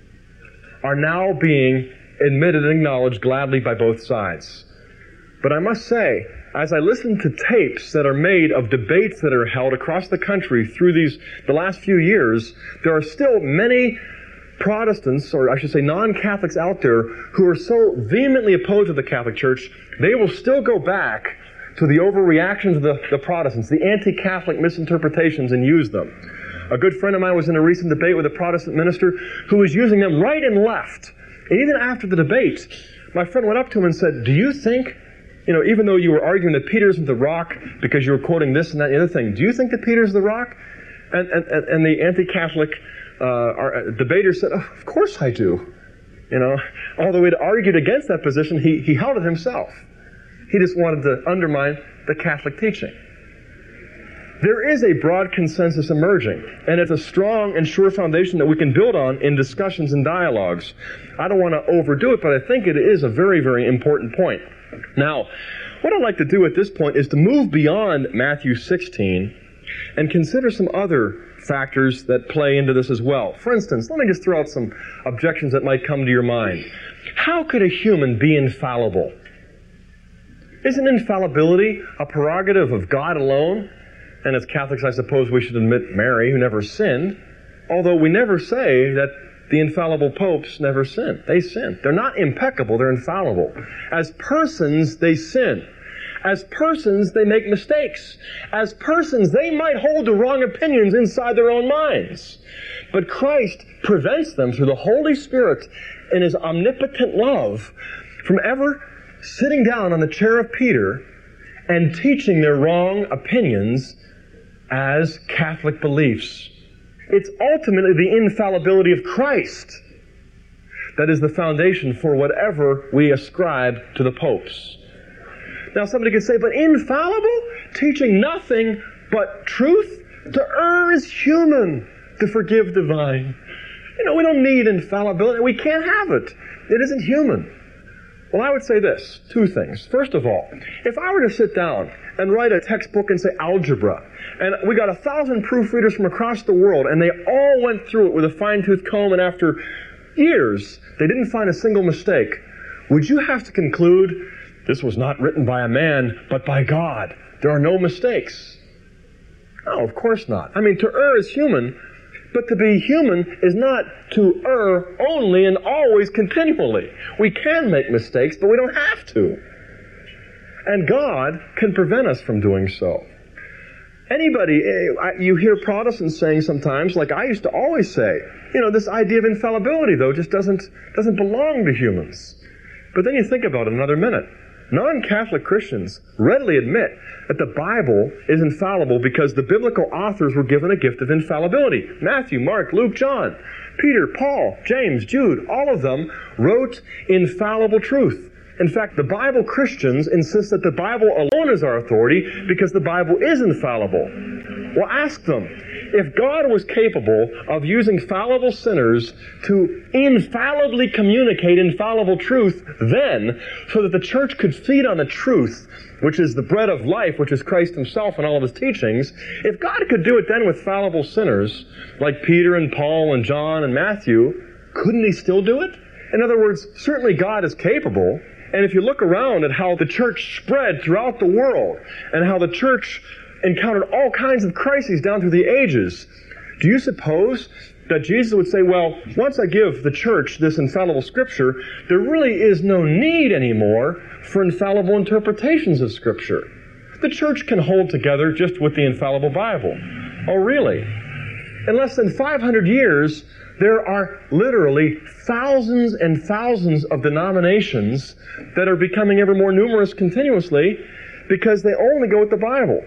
are now being admitted and acknowledged gladly by both sides. But I must say, as I listen to tapes that are made of debates that are held across the country through the last few years, there are still many Protestants, or I should say non-Catholics out there, who are so vehemently opposed to the Catholic Church, they will still go back to the overreactions of the Protestants, the anti-Catholic misinterpretations, and use them. A good friend of mine was in a recent debate with a Protestant minister who was using them right and left. And even after the debate, my friend went up to him and said, do you think, even though you were arguing that Peter isn't the rock because you were quoting this and that and the other thing, do you think that Peter's the rock? And the anti-Catholic debater said, oh, of course I do. Although he'd argued against that position, he held it himself. He just wanted to undermine the Catholic teaching. There is a broad consensus emerging, and it's a strong and sure foundation that we can build on in discussions and dialogues. I don't want to overdo it, but I think it is a very, very important point. Now, what I'd like to do at this point is to move beyond Matthew 16 and consider some other factors that play into this as well. For instance, let me just throw out some objections that might come to your mind. How could a human be infallible? Isn't infallibility a prerogative of God alone? And as Catholics, I suppose we should admit Mary, who never sinned, although we never say that the infallible popes never sin. They sin. They're not impeccable, they're infallible. As persons, they sin. As persons, they make mistakes. As persons, they might hold to wrong opinions inside their own minds. But Christ prevents them through the Holy Spirit in His omnipotent love from ever sitting down on the chair of Peter and teaching their wrong opinions as Catholic beliefs. It's ultimately the infallibility of Christ that is the foundation for whatever we ascribe to the popes. Now somebody could say, but infallible? Teaching nothing but truth? To err is human, to forgive divine. We don't need infallibility. We can't have it. It isn't human. Well, I would say this, two things. First of all, if I were to sit down and write a textbook and say algebra, and we got 1,000 proofreaders from across the world, and they all went through it with a fine-tooth comb, and after years, they didn't find a single mistake, would you have to conclude this was not written by a man, but by God? There are no mistakes. No, of course not. I mean, to err is human, but to be human is not to err only and always continually. We can make mistakes, but we don't have to. And God can prevent us from doing so. Anybody, you hear Protestants saying sometimes, like I used to always say, this idea of infallibility, though, just doesn't belong to humans. But then you think about it another minute. Non-Catholic Christians readily admit that the Bible is infallible because the biblical authors were given a gift of infallibility. Matthew, Mark, Luke, John, Peter, Paul, James, Jude, all of them wrote infallible truth. In fact, the Bible Christians insist that the Bible alone is our authority because the Bible is infallible. Well, ask them, if God was capable of using fallible sinners to infallibly communicate infallible truth then, so that the church could feed on the truth, which is the bread of life, which is Christ himself and all of his teachings, if God could do it then with fallible sinners, like Peter and Paul and John and Matthew, couldn't he still do it? In other words, certainly God is capable. And if you look around at how the church spread throughout the world and how the church encountered all kinds of crises down through the ages, do you suppose that Jesus would say, well, once I give the church this infallible Scripture, there really is no need anymore for infallible interpretations of Scripture? The church can hold together just with the infallible Bible. Oh, really? In less than 500 years, there are literally thousands and thousands of denominations that are becoming ever more numerous continuously because they only go with the Bible.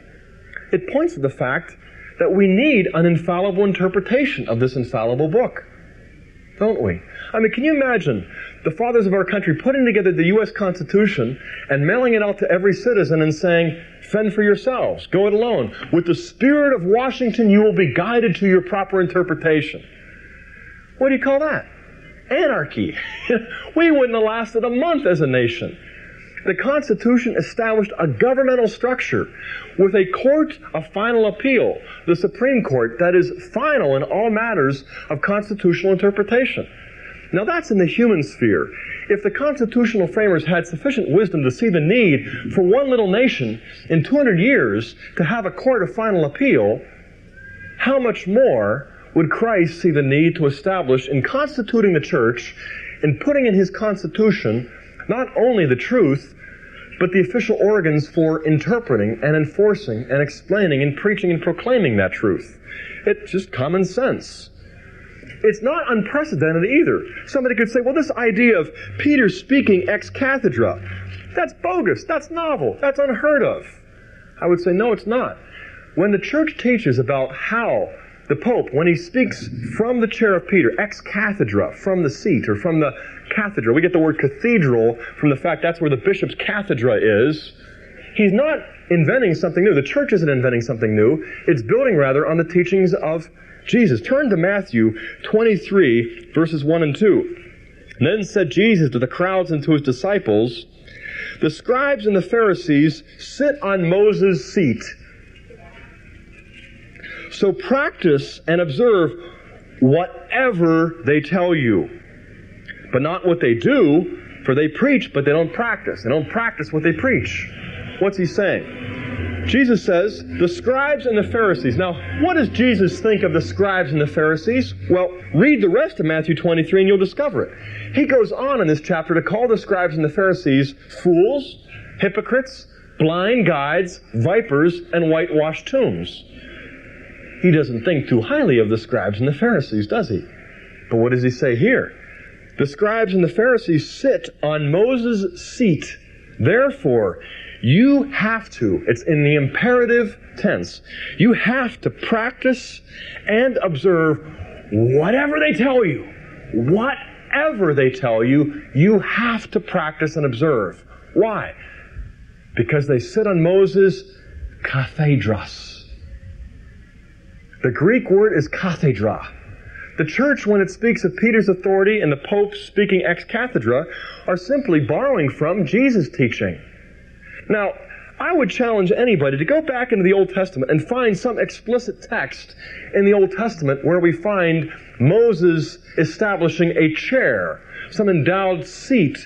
It points to the fact that we need an infallible interpretation of this infallible book, don't we? I mean, can you imagine the fathers of our country putting together the U.S. Constitution and mailing it out to every citizen and saying, fend for yourselves, go it alone. With the spirit of Washington, you will be guided to your proper interpretation. What do you call that? Anarchy. We wouldn't have lasted a month as a nation. The Constitution established a governmental structure with a court of final appeal, the Supreme Court, that is final in all matters of constitutional interpretation. Now that's in the human sphere. If the constitutional framers had sufficient wisdom to see the need for one little nation in 200 years to have a court of final appeal, how much more would Christ see the need to establish in constituting the church, in putting in his constitution, not only the truth, but the official organs for interpreting and enforcing and explaining and preaching and proclaiming that truth? It's just common sense. It's not unprecedented either. Somebody could say, well, this idea of Peter speaking ex cathedra, that's bogus, that's novel, that's unheard of. I would say, no, it's not. When the church teaches about how the Pope, when he speaks from the chair of Peter, ex cathedra, from the seat or from the cathedra, we get the word cathedral from the fact that's where the bishop's cathedra is. He's not inventing something new. The church isn't inventing something new. It's building, rather, on the teachings of Jesus. Turn to Matthew 23, verses 1 and 2. Then said Jesus to the crowds and to his disciples, the scribes and the Pharisees sit on Moses' seat. So practice and observe whatever they tell you. But not what they do, for they preach, but they don't practice. They don't practice what they preach. What's he saying? Jesus says, the scribes and the Pharisees. Now, what does Jesus think of the scribes and the Pharisees? Well, read the rest of Matthew 23 and you'll discover it. He goes on in this chapter to call the scribes and the Pharisees fools, hypocrites, blind guides, vipers, and whitewashed tombs. He doesn't think too highly of the scribes and the Pharisees, does he? But what does he say here? The scribes and the Pharisees sit on Moses' seat. Therefore, you have to, it's in the imperative tense, you have to practice and observe whatever they tell you. Whatever they tell you, you have to practice and observe. Why? Because they sit on Moses' cathedros. The Greek word is cathedra. The church, when it speaks of Peter's authority and the Pope speaking ex cathedra, are simply borrowing from Jesus' teaching. Now, I would challenge anybody to go back into the Old Testament and find some explicit text in the Old Testament where we find Moses establishing a chair, some endowed seat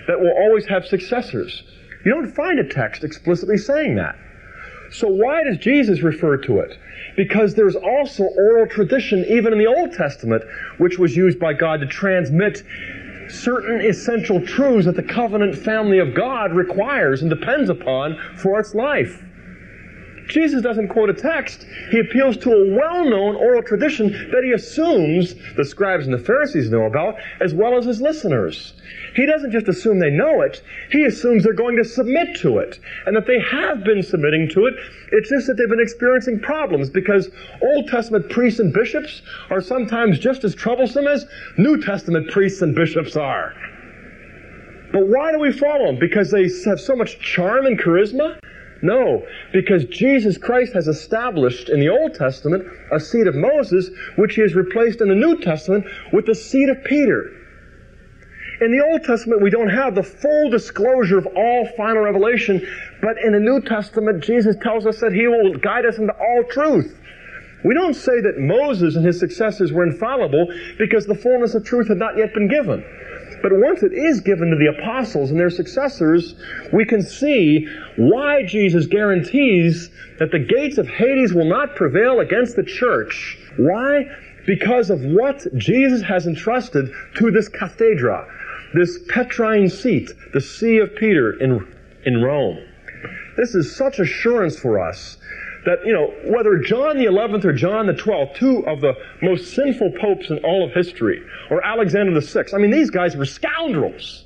that will always have successors. You don't find a text explicitly saying that. So why does Jesus refer to it? Because there's also oral tradition, even in the Old Testament, which was used by God to transmit certain essential truths that the covenant family of God requires and depends upon for its life. Jesus doesn't quote a text. He appeals to a well-known oral tradition that he assumes the scribes and the Pharisees know about, as well as his listeners. He doesn't just assume they know it. He assumes they're going to submit to it, and that they have been submitting to it. It's just that they've been experiencing problems, because Old Testament priests and bishops are sometimes just as troublesome as New Testament priests and bishops are. But why do we follow them? Because they have so much charm and charisma? No, because Jesus Christ has established in the Old Testament a seed of Moses, which he has replaced in the New Testament with the seed of Peter. In the Old Testament, we don't have the full disclosure of all final revelation, but in the New Testament, Jesus tells us that he will guide us into all truth. We don't say that Moses and his successors were infallible because the fullness of truth had not yet been given. But once it is given to the apostles and their successors, we can see why Jesus guarantees that the gates of Hades will not prevail against the church. Why? Because of what Jesus has entrusted to this cathedra, this Petrine seat, the See of Peter in Rome. This is such assurance for us that, whether John the 11th or John the 12th, two of the most sinful popes in all of history, or Alexander the 6th, these guys were scoundrels.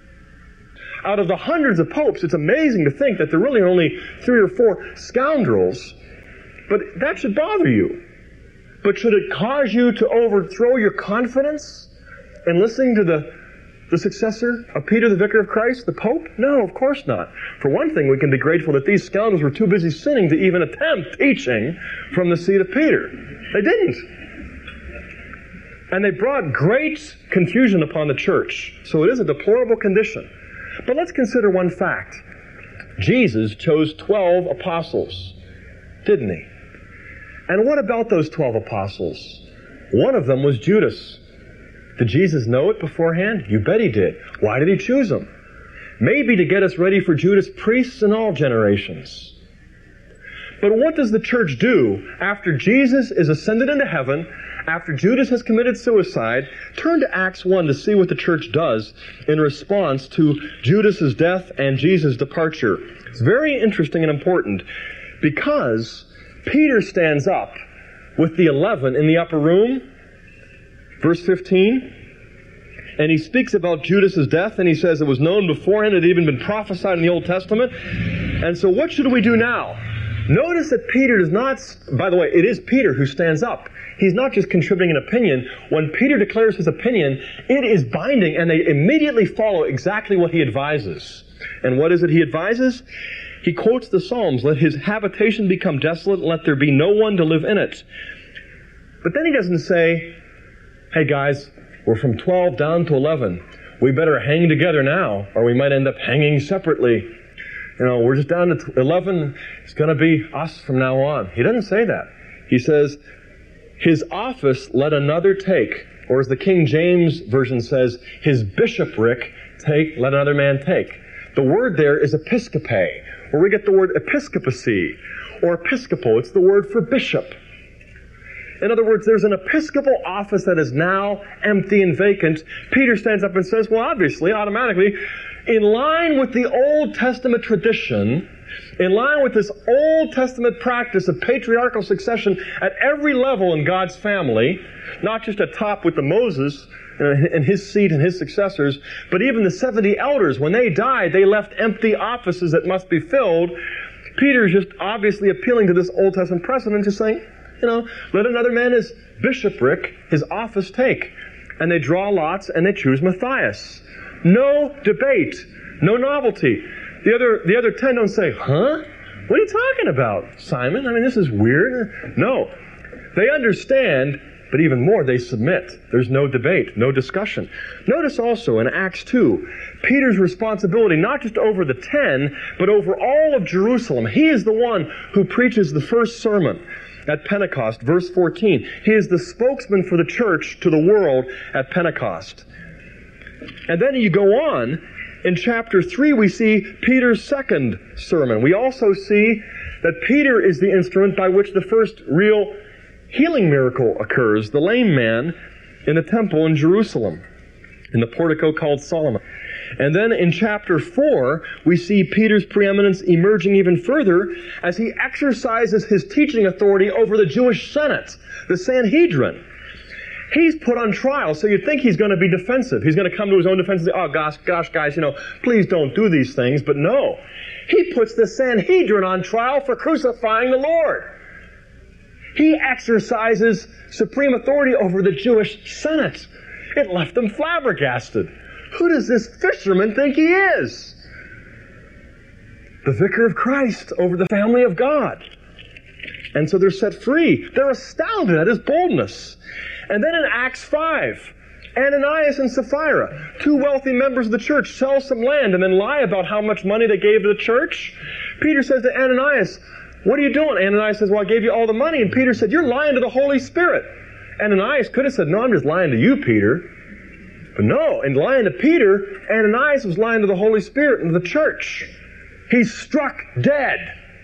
Out of the hundreds of popes, it's amazing to think that there really are only 3 or 4 scoundrels, but that should bother you. But should it cause you to overthrow your confidence in listening to the successor of Peter, the vicar of Christ, the Pope? No, of course not. For one thing, we can be grateful that these scoundrels were too busy sinning to even attempt teaching from the seat of Peter. They didn't. And they brought great confusion upon the church. So it is a deplorable condition. But let's consider one fact. Jesus chose 12 apostles, didn't he? And what about those 12 apostles? One of them was Judas. Did Jesus know it beforehand? You bet he did. Why did he choose them? Maybe to get us ready for Judas' priests in all generations. But what does the church do after Jesus is ascended into heaven, after Judas has committed suicide? Turn to Acts 1 to see what the church does in response to Judas' death and Jesus' departure. It's very interesting and important, because Peter stands up with the 11 in the upper room, verse 15, and he speaks about Judas' death, and he says it was known beforehand, it had even been prophesied in the Old Testament. And so what should we do now? Notice that Peter does not, by the way, it is Peter who stands up. He's not just contributing an opinion. When Peter declares his opinion, it is binding, and they immediately follow exactly what he advises. And what is it he advises? He quotes the Psalms, "Let his habitation become desolate, and let there be no one to live in it." But then he doesn't say, "Hey guys, we're from 12 down to 11. We better hang together now, or we might end up hanging separately. We're just down to 11. It's going to be us from now on." He doesn't say that. He says, "His office let another take," or as the King James Version says, "his bishopric let another man take." The word there is episcope, where we get the word episcopacy, or episcopal. It's the word for bishop. In other words, there's an episcopal office that is now empty and vacant. Peter stands up and says, well, obviously, automatically, in line with the Old Testament tradition, in line with this Old Testament practice of patriarchal succession at every level in God's family, not just at top with the Moses and his seed and his successors, but even the 70 elders, when they died, they left empty offices that must be filled. Peter is just obviously appealing to this Old Testament precedent, just saying, let another man his bishopric, his office take. And they draw lots and they choose Matthias. No debate, no novelty. The other 10 don't say, huh? What are you talking about, Simon? This is weird. No. They understand, but even more, they submit. There's no debate, no discussion. Notice also in Acts 2, Peter's responsibility not just over the 10, but over all of Jerusalem. He is the one who preaches the first sermon at Pentecost, verse 14. He is the spokesman for the church to the world at Pentecost. And then you go on, in chapter 3, we see Peter's second sermon. We also see that Peter is the instrument by which the first real healing miracle occurs, the lame man in the temple in Jerusalem, in the portico called Solomon. And then in chapter 4, we see Peter's preeminence emerging even further as he exercises his teaching authority over the Jewish Senate, the Sanhedrin. He's put on trial, so you'd think he's going to be defensive. He's going to come to his own defense and say, oh, gosh, guys, please don't do these things. But no, he puts the Sanhedrin on trial for crucifying the Lord. He exercises supreme authority over the Jewish Senate. It left them flabbergasted. Who does this fisherman think he is? The vicar of Christ over the family of God. And so they're set free. They're astounded at his boldness. And then in Acts 5, Ananias and Sapphira, two wealthy members of the church, sell some land and then lie about how much money they gave to the church. Peter says to Ananias, what are you doing? Ananias says, well, I gave you all the money. And Peter said, you're lying to the Holy Spirit. Ananias could have said, no, I'm just lying to you, Peter. But no, in lying to Peter, Ananias was lying to the Holy Spirit and to the church. He's struck dead.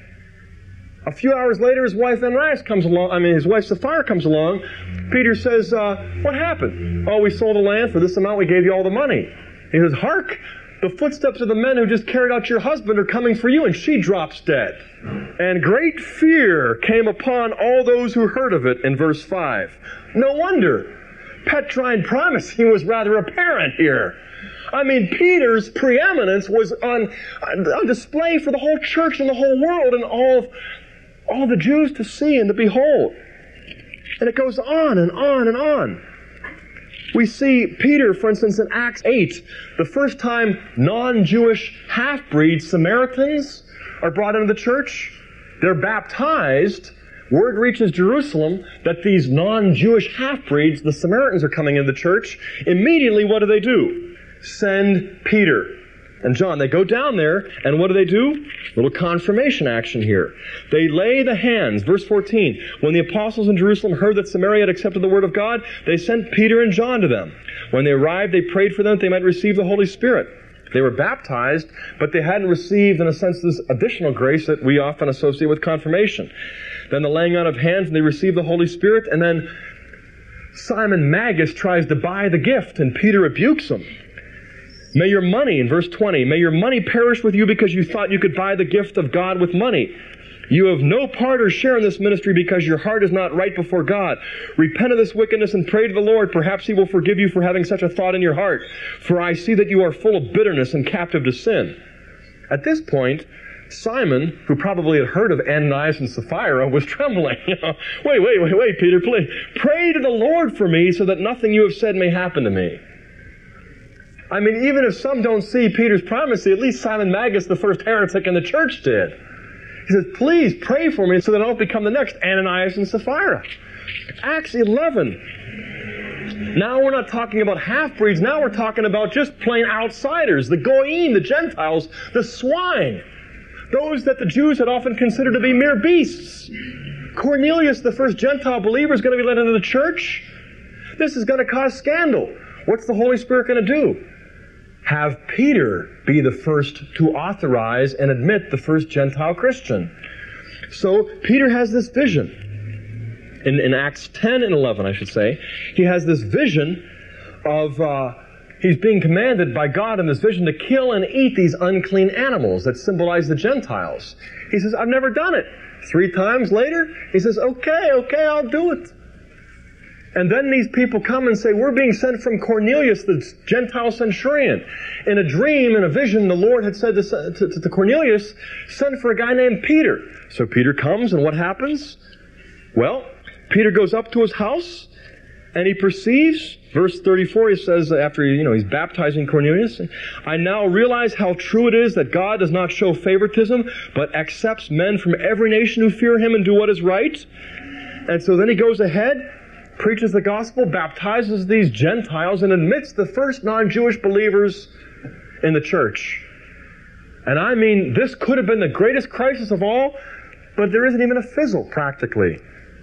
A few hours later, his wife his wife Sapphira comes along. Peter says, what happened? Oh, we sold the land for this amount. We gave you all the money. He says, hark, the footsteps of the men who just carried out your husband are coming for you. And she drops dead. And great fear came upon all those who heard of it in verse 5. No wonder. Petrine promising was rather apparent here. I mean, Peter's preeminence was on display for the whole church and the whole world and all the Jews to see and to behold. And it goes on and on and on. We see Peter, for instance, in Acts 8, the first time non-Jewish half-breed Samaritans are brought into the church. They're baptized. Word reaches Jerusalem that these non-Jewish half-breeds, the Samaritans, are coming into the church. Immediately, what do? Send Peter and John. They go down there, and what do? Little confirmation action here. They lay the hands. Verse 14, when the apostles in Jerusalem heard that Samaria had accepted the word of God, they sent Peter and John to them. When they arrived, they prayed for them that they might receive the Holy Spirit. They were baptized, but they hadn't received, in a sense, this additional grace that we often associate with confirmation. Then the laying on of hands, and they received the Holy Spirit, and then Simon Magus tries to buy the gift, and Peter rebukes him. May your money, in verse 20, may your money perish with you because you thought you could buy the gift of God with money. You have no part or share in this ministry because your heart is not right before God. Repent of this wickedness and pray to the Lord. Perhaps He will forgive you for having such a thought in your heart. For I see that you are full of bitterness and captive to sin. At this point, Simon, who probably had heard of Ananias and Sapphira, was trembling. Wait, Peter, please. Pray to the Lord for me so that nothing you have said may happen to me. I mean, even if some don't see Peter's primacy, at least Simon Magus, the first heretic in the church, did. He says, please pray for me so that I don't become the next Ananias and Sapphira. Acts 11. Now we're not talking about half-breeds. Now we're talking about just plain outsiders, the goyim, the Gentiles, the swine. Those that the Jews had often considered to be mere beasts. Cornelius, the first Gentile believer, is going to be led into the church. This is going to cause scandal. What's the Holy Spirit going to do? Have Peter be the first to authorize and admit the first Gentile Christian. So Peter has this vision. In Acts 10 and 11, I should say, he has this vision of, he's being commanded by God in this vision to kill and eat these unclean animals that symbolize the Gentiles. He says, I've never done it. 3 times later, he says, okay, I'll do it. And then these people come and say, we're being sent from Cornelius, the Gentile centurion. In a dream, in a vision, the Lord had said to Cornelius, send for a guy named Peter. So Peter comes, and what happens? Well, Peter goes up to his house, and he perceives, verse 34, he says, after he's baptizing Cornelius, I now realize how true it is that God does not show favoritism, but accepts men from every nation who fear Him and do what is right. And so then he goes ahead, preaches the gospel, baptizes these Gentiles, and admits the first non-Jewish believers in the church. And I mean, this could have been the greatest crisis of all, but there isn't even a fizzle, practically.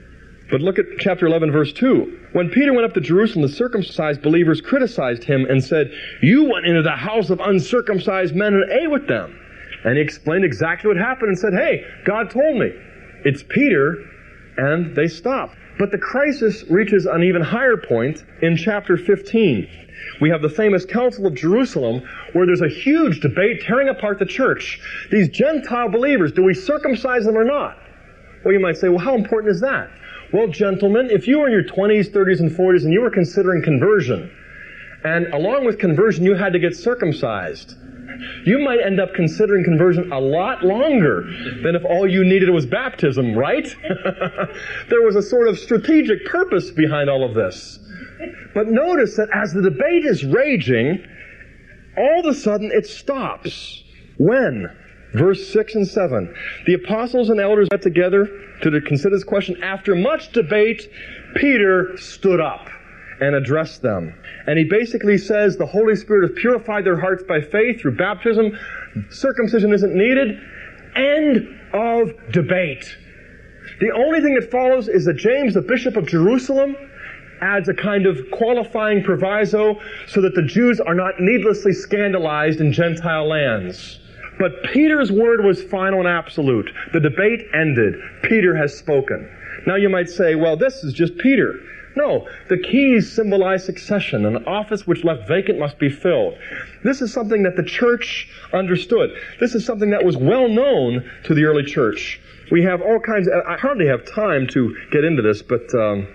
But look at chapter 11, verse 2. When Peter went up to Jerusalem, the circumcised believers criticized him and said, "You went into the house of uncircumcised men and ate with them." And he explained exactly what happened and said, "Hey, God told me. It's Peter," and they stopped. But the crisis reaches an even higher point in chapter 15. We have the famous Council of Jerusalem, where there's a huge debate tearing apart the church. These Gentile believers, do we circumcise them or not? Well, you might say, well, how important is that? Well, gentlemen, if you were in your 20s, 30s, and 40s and you were considering conversion, and along with conversion you had to get circumcised, you might end up considering conversion a lot longer than if all you needed was baptism, right? There was a sort of strategic purpose behind all of this. But notice that as the debate is raging, all of a sudden it stops. When? Verse 6 and 7. The apostles and elders met together to consider this question. After much debate, Peter stood up and addressed them. And he basically says the Holy Spirit has purified their hearts by faith through baptism. Circumcision isn't needed. End of debate. The only thing that follows is that James, the Bishop of Jerusalem, adds a kind of qualifying proviso so that the Jews are not needlessly scandalized in Gentile lands. But Peter's word was final and absolute. The debate ended. Peter has spoken. Now you might say, well, this is just Peter. No, the keys symbolize succession. An office which left vacant must be filled. This is something that the church understood. This is something that was well known to the early church. We have all kinds of, I hardly have time to get into this, but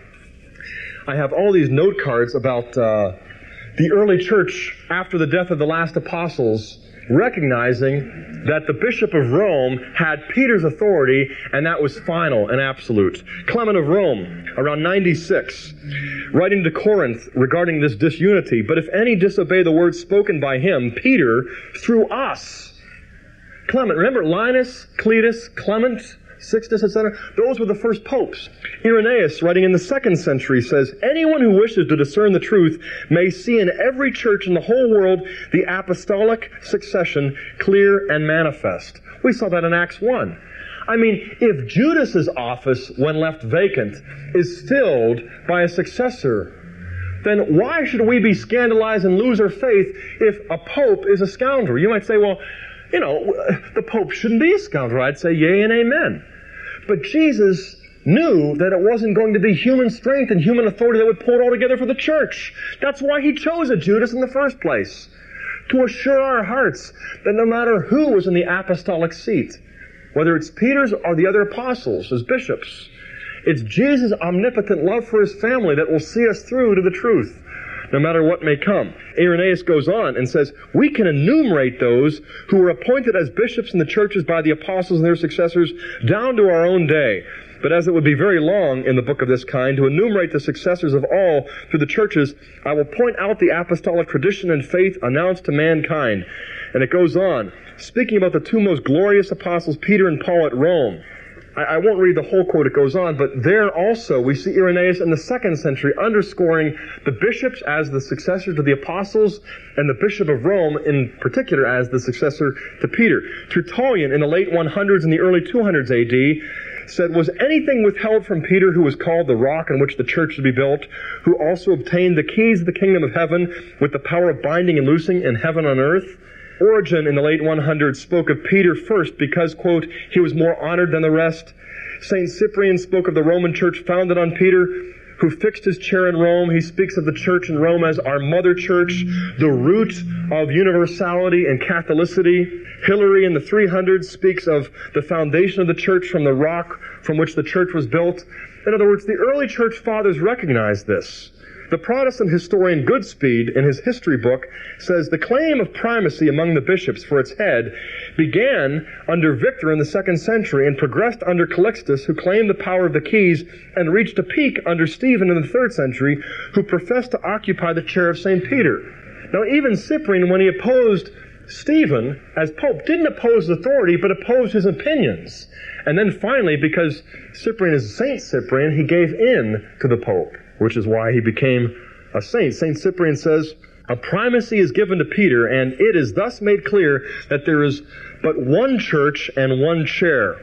I have all these note cards about the early church after the death of the last apostles, recognizing that the Bishop of Rome had Peter's authority, and that was final and absolute. Clement of Rome, around 96, writing to Corinth regarding this disunity, "But if any disobey the word spoken by him, Peter, through us." Clement, remember Linus, Cletus, Clement, Sixtus, etc.? Those were the first popes. Irenaeus, writing in the 2nd century, says, "Anyone who wishes to discern the truth may see in every church in the whole world the apostolic succession clear and manifest." We saw that in Acts 1. I mean, if Judas's office, when left vacant, is filled by a successor, then why should we be scandalized and lose our faith if a pope is a scoundrel? You might say, well, you know, the Pope shouldn't be a scoundrel. I'd say yea and amen. But Jesus knew that it wasn't going to be human strength and human authority that would pull it all together for the church. That's why he chose a Judas in the first place, to assure our hearts that no matter who was in the apostolic seat, whether it's Peter's or the other apostles as bishops, it's Jesus' omnipotent love for his family that will see us through to the truth, no matter what may come. Irenaeus goes on and says, "We can enumerate those who were appointed as bishops in the churches by the apostles and their successors down to our own day. But as it would be very long in the book of this kind to enumerate the successors of all through the churches, I will point out the apostolic tradition and faith announced to mankind." And it goes on, speaking about the two most glorious apostles, Peter and Paul at Rome. I won't read the whole quote, it goes on, but there also we see Irenaeus in the 2nd century underscoring the bishops as the successor to the apostles and the Bishop of Rome in particular as the successor to Peter. Tertullian in the late 100s and the early 200s AD said, "Was anything withheld from Peter, who was called the rock on which the church should be built, who also obtained the keys of the kingdom of heaven with the power of binding and loosing in heaven and on earth?" Origen in the late 100s spoke of Peter first because, quote, "he was more honored than the rest." St. Cyprian spoke of the Roman church founded on Peter, who fixed his chair in Rome. He speaks of the church in Rome as our mother church, the root of universality and Catholicity. Hilary in the 300s speaks of the foundation of the church from the rock from which the church was built. In other words, the early church fathers recognized this. The Protestant historian Goodspeed, in his history book, says the claim of primacy among the bishops for its head began under Victor in the 2nd century and progressed under Calixtus, who claimed the power of the keys, and reached a peak under Stephen in the 3rd century, who professed to occupy the chair of St. Peter. Now, even Cyprian, when he opposed Stephen as pope, didn't oppose his authority, but opposed his opinions. And then finally, because Cyprian is Saint Cyprian, he gave in to the pope, which is why he became a saint. St. Cyprian says, "A primacy is given to Peter, and it is thus made clear that there is but one church and one chair.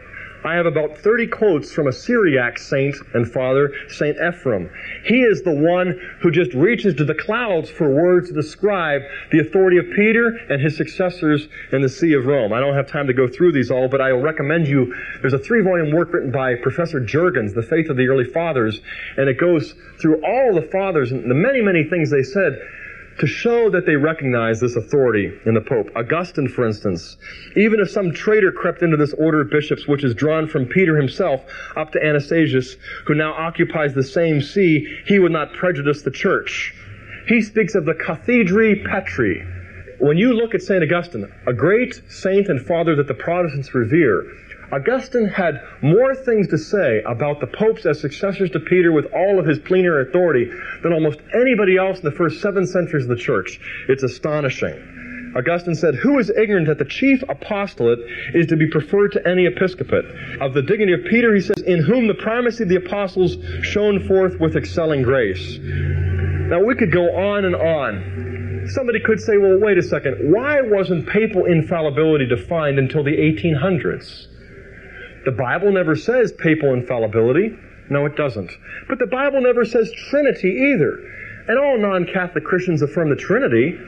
I have about 30 quotes from a Syriac saint and father, St. Ephrem. He is the one who just reaches to the clouds for words to describe the authority of Peter and his successors in the See of Rome. I don't have time to go through these all, but I will recommend you, there's a 3-volume work written by Professor Jurgens, The Faith of the Early Fathers, and it goes through all the fathers and the many, many things they said to show that they recognize this authority in the Pope. Augustine, for instance, even if some traitor crept into this order of bishops, which is drawn from Peter himself up to Anastasius, who now occupies the same see, he would not prejudice the church. He speaks of the cathedri petri. When you look at St. Augustine, a great saint and father that the Protestants revere, Augustine had more things to say about the popes as successors to Peter with all of his plenary authority than almost anybody else in the first 7 centuries of the church. It's astonishing. Augustine said, "Who is ignorant that the chief apostolate is to be preferred to any episcopate? Of the dignity of Peter," he says, "in whom the primacy of the apostles shone forth with excelling grace." Now we could go on and on. Somebody could say, well, wait a second, why wasn't papal infallibility defined until the 1800s? The Bible never says papal infallibility. No, it doesn't. But the Bible never says Trinity either. And all non-Catholic Christians affirm the Trinity.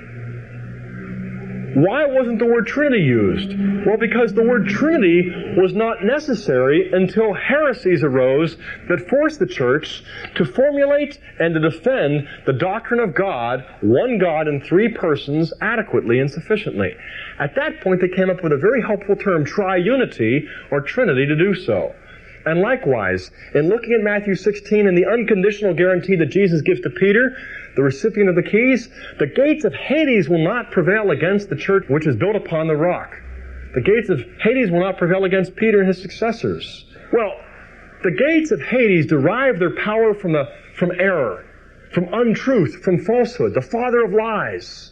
Why wasn't the word Trinity used? Well, because the word Trinity was not necessary until heresies arose that forced the church to formulate and to defend the doctrine of God, one God in 3 persons, adequately and sufficiently. At that point, they came up with a very helpful term, triunity, or Trinity, to do so. And likewise, in looking at Matthew 16 and the unconditional guarantee that Jesus gives to Peter, the recipient of the keys, the gates of Hades will not prevail against the church which is built upon the rock. The gates of Hades will not prevail against Peter and his successors. Well, the gates of Hades derive their power from error, from untruth, from falsehood, the father of lies.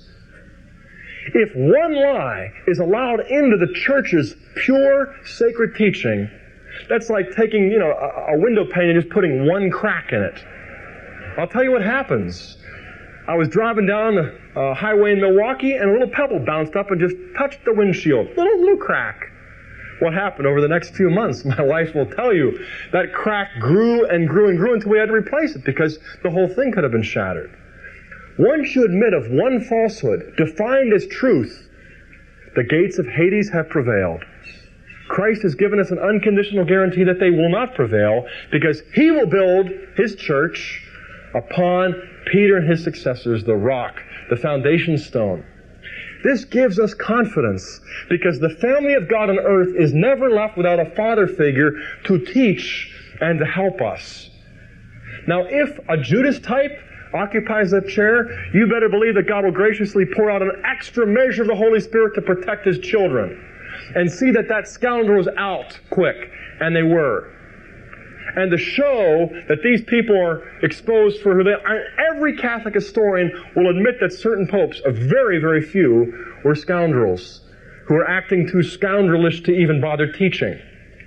If one lie is allowed into the church's pure, sacred teaching, that's like taking, a window pane and just putting one crack in it. I'll tell you what happens. I was driving down the highway in Milwaukee, and a little pebble bounced up and just touched the windshield. Little crack. What happened over the next few months? My wife will tell you that crack grew and grew and grew until we had to replace it because the whole thing could have been shattered. Once you admit of one falsehood, defined as truth, the gates of Hades have prevailed. Christ has given us an unconditional guarantee that they will not prevail because He will build His church upon Peter and his successors, the rock, the foundation stone. This gives us confidence because the family of God on earth is never left without a father figure to teach and to help us. Now, if a Judas type occupies that chair, you better believe that God will graciously pour out an extra measure of the Holy Spirit to protect His children and see that scoundrel is out quick, and they were. And to show that these people are exposed for who they are, every Catholic historian will admit that certain popes, a very, very few, were scoundrels who were acting too scoundrelish to even bother teaching.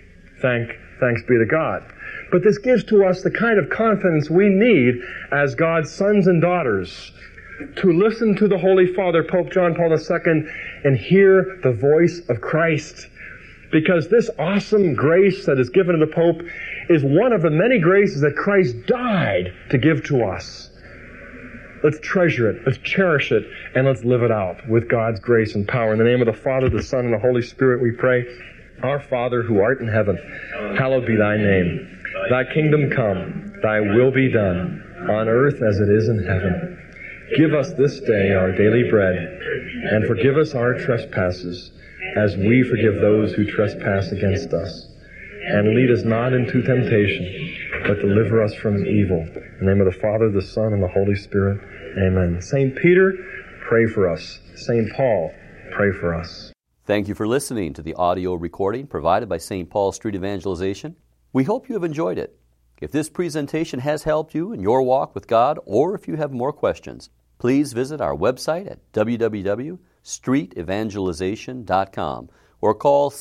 Thanks be to God. But this gives to us the kind of confidence we need as God's sons and daughters to listen to the Holy Father, Pope John Paul II, and hear the voice of Christ. Because this awesome grace that is given to the Pope is one of the many graces that Christ died to give to us. Let's treasure it, let's cherish it, and let's live it out with God's grace and power. In the name of the Father, the Son, and the Holy Spirit we pray. Our Father who art in heaven, hallowed be Thy name. Thy kingdom come, Thy will be done, on earth as it is in heaven. Give us this day our daily bread, and forgive us our trespasses, as we forgive those who trespass against us. And lead us not into temptation, but deliver us from evil. In the name of the Father, the Son, and the Holy Spirit. Amen. St. Peter, pray for us. St. Paul, pray for us. Thank you for listening to the audio recording provided by St. Paul Street Evangelization. We hope you have enjoyed it. If this presentation has helped you in your walk with God, or if you have more questions, please visit our website at www.streetevangelization.com or call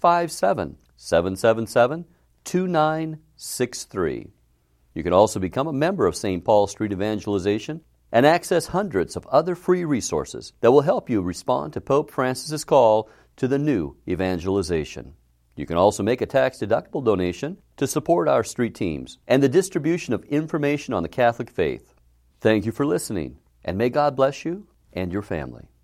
657-777-2963. You can also become a member of St. Paul Street Evangelization and access hundreds of other free resources that will help you respond to Pope Francis's call to the new evangelization. You can also make a tax-deductible donation to support our street teams and the distribution of information on the Catholic faith. Thank you for listening, and may God bless you and your family.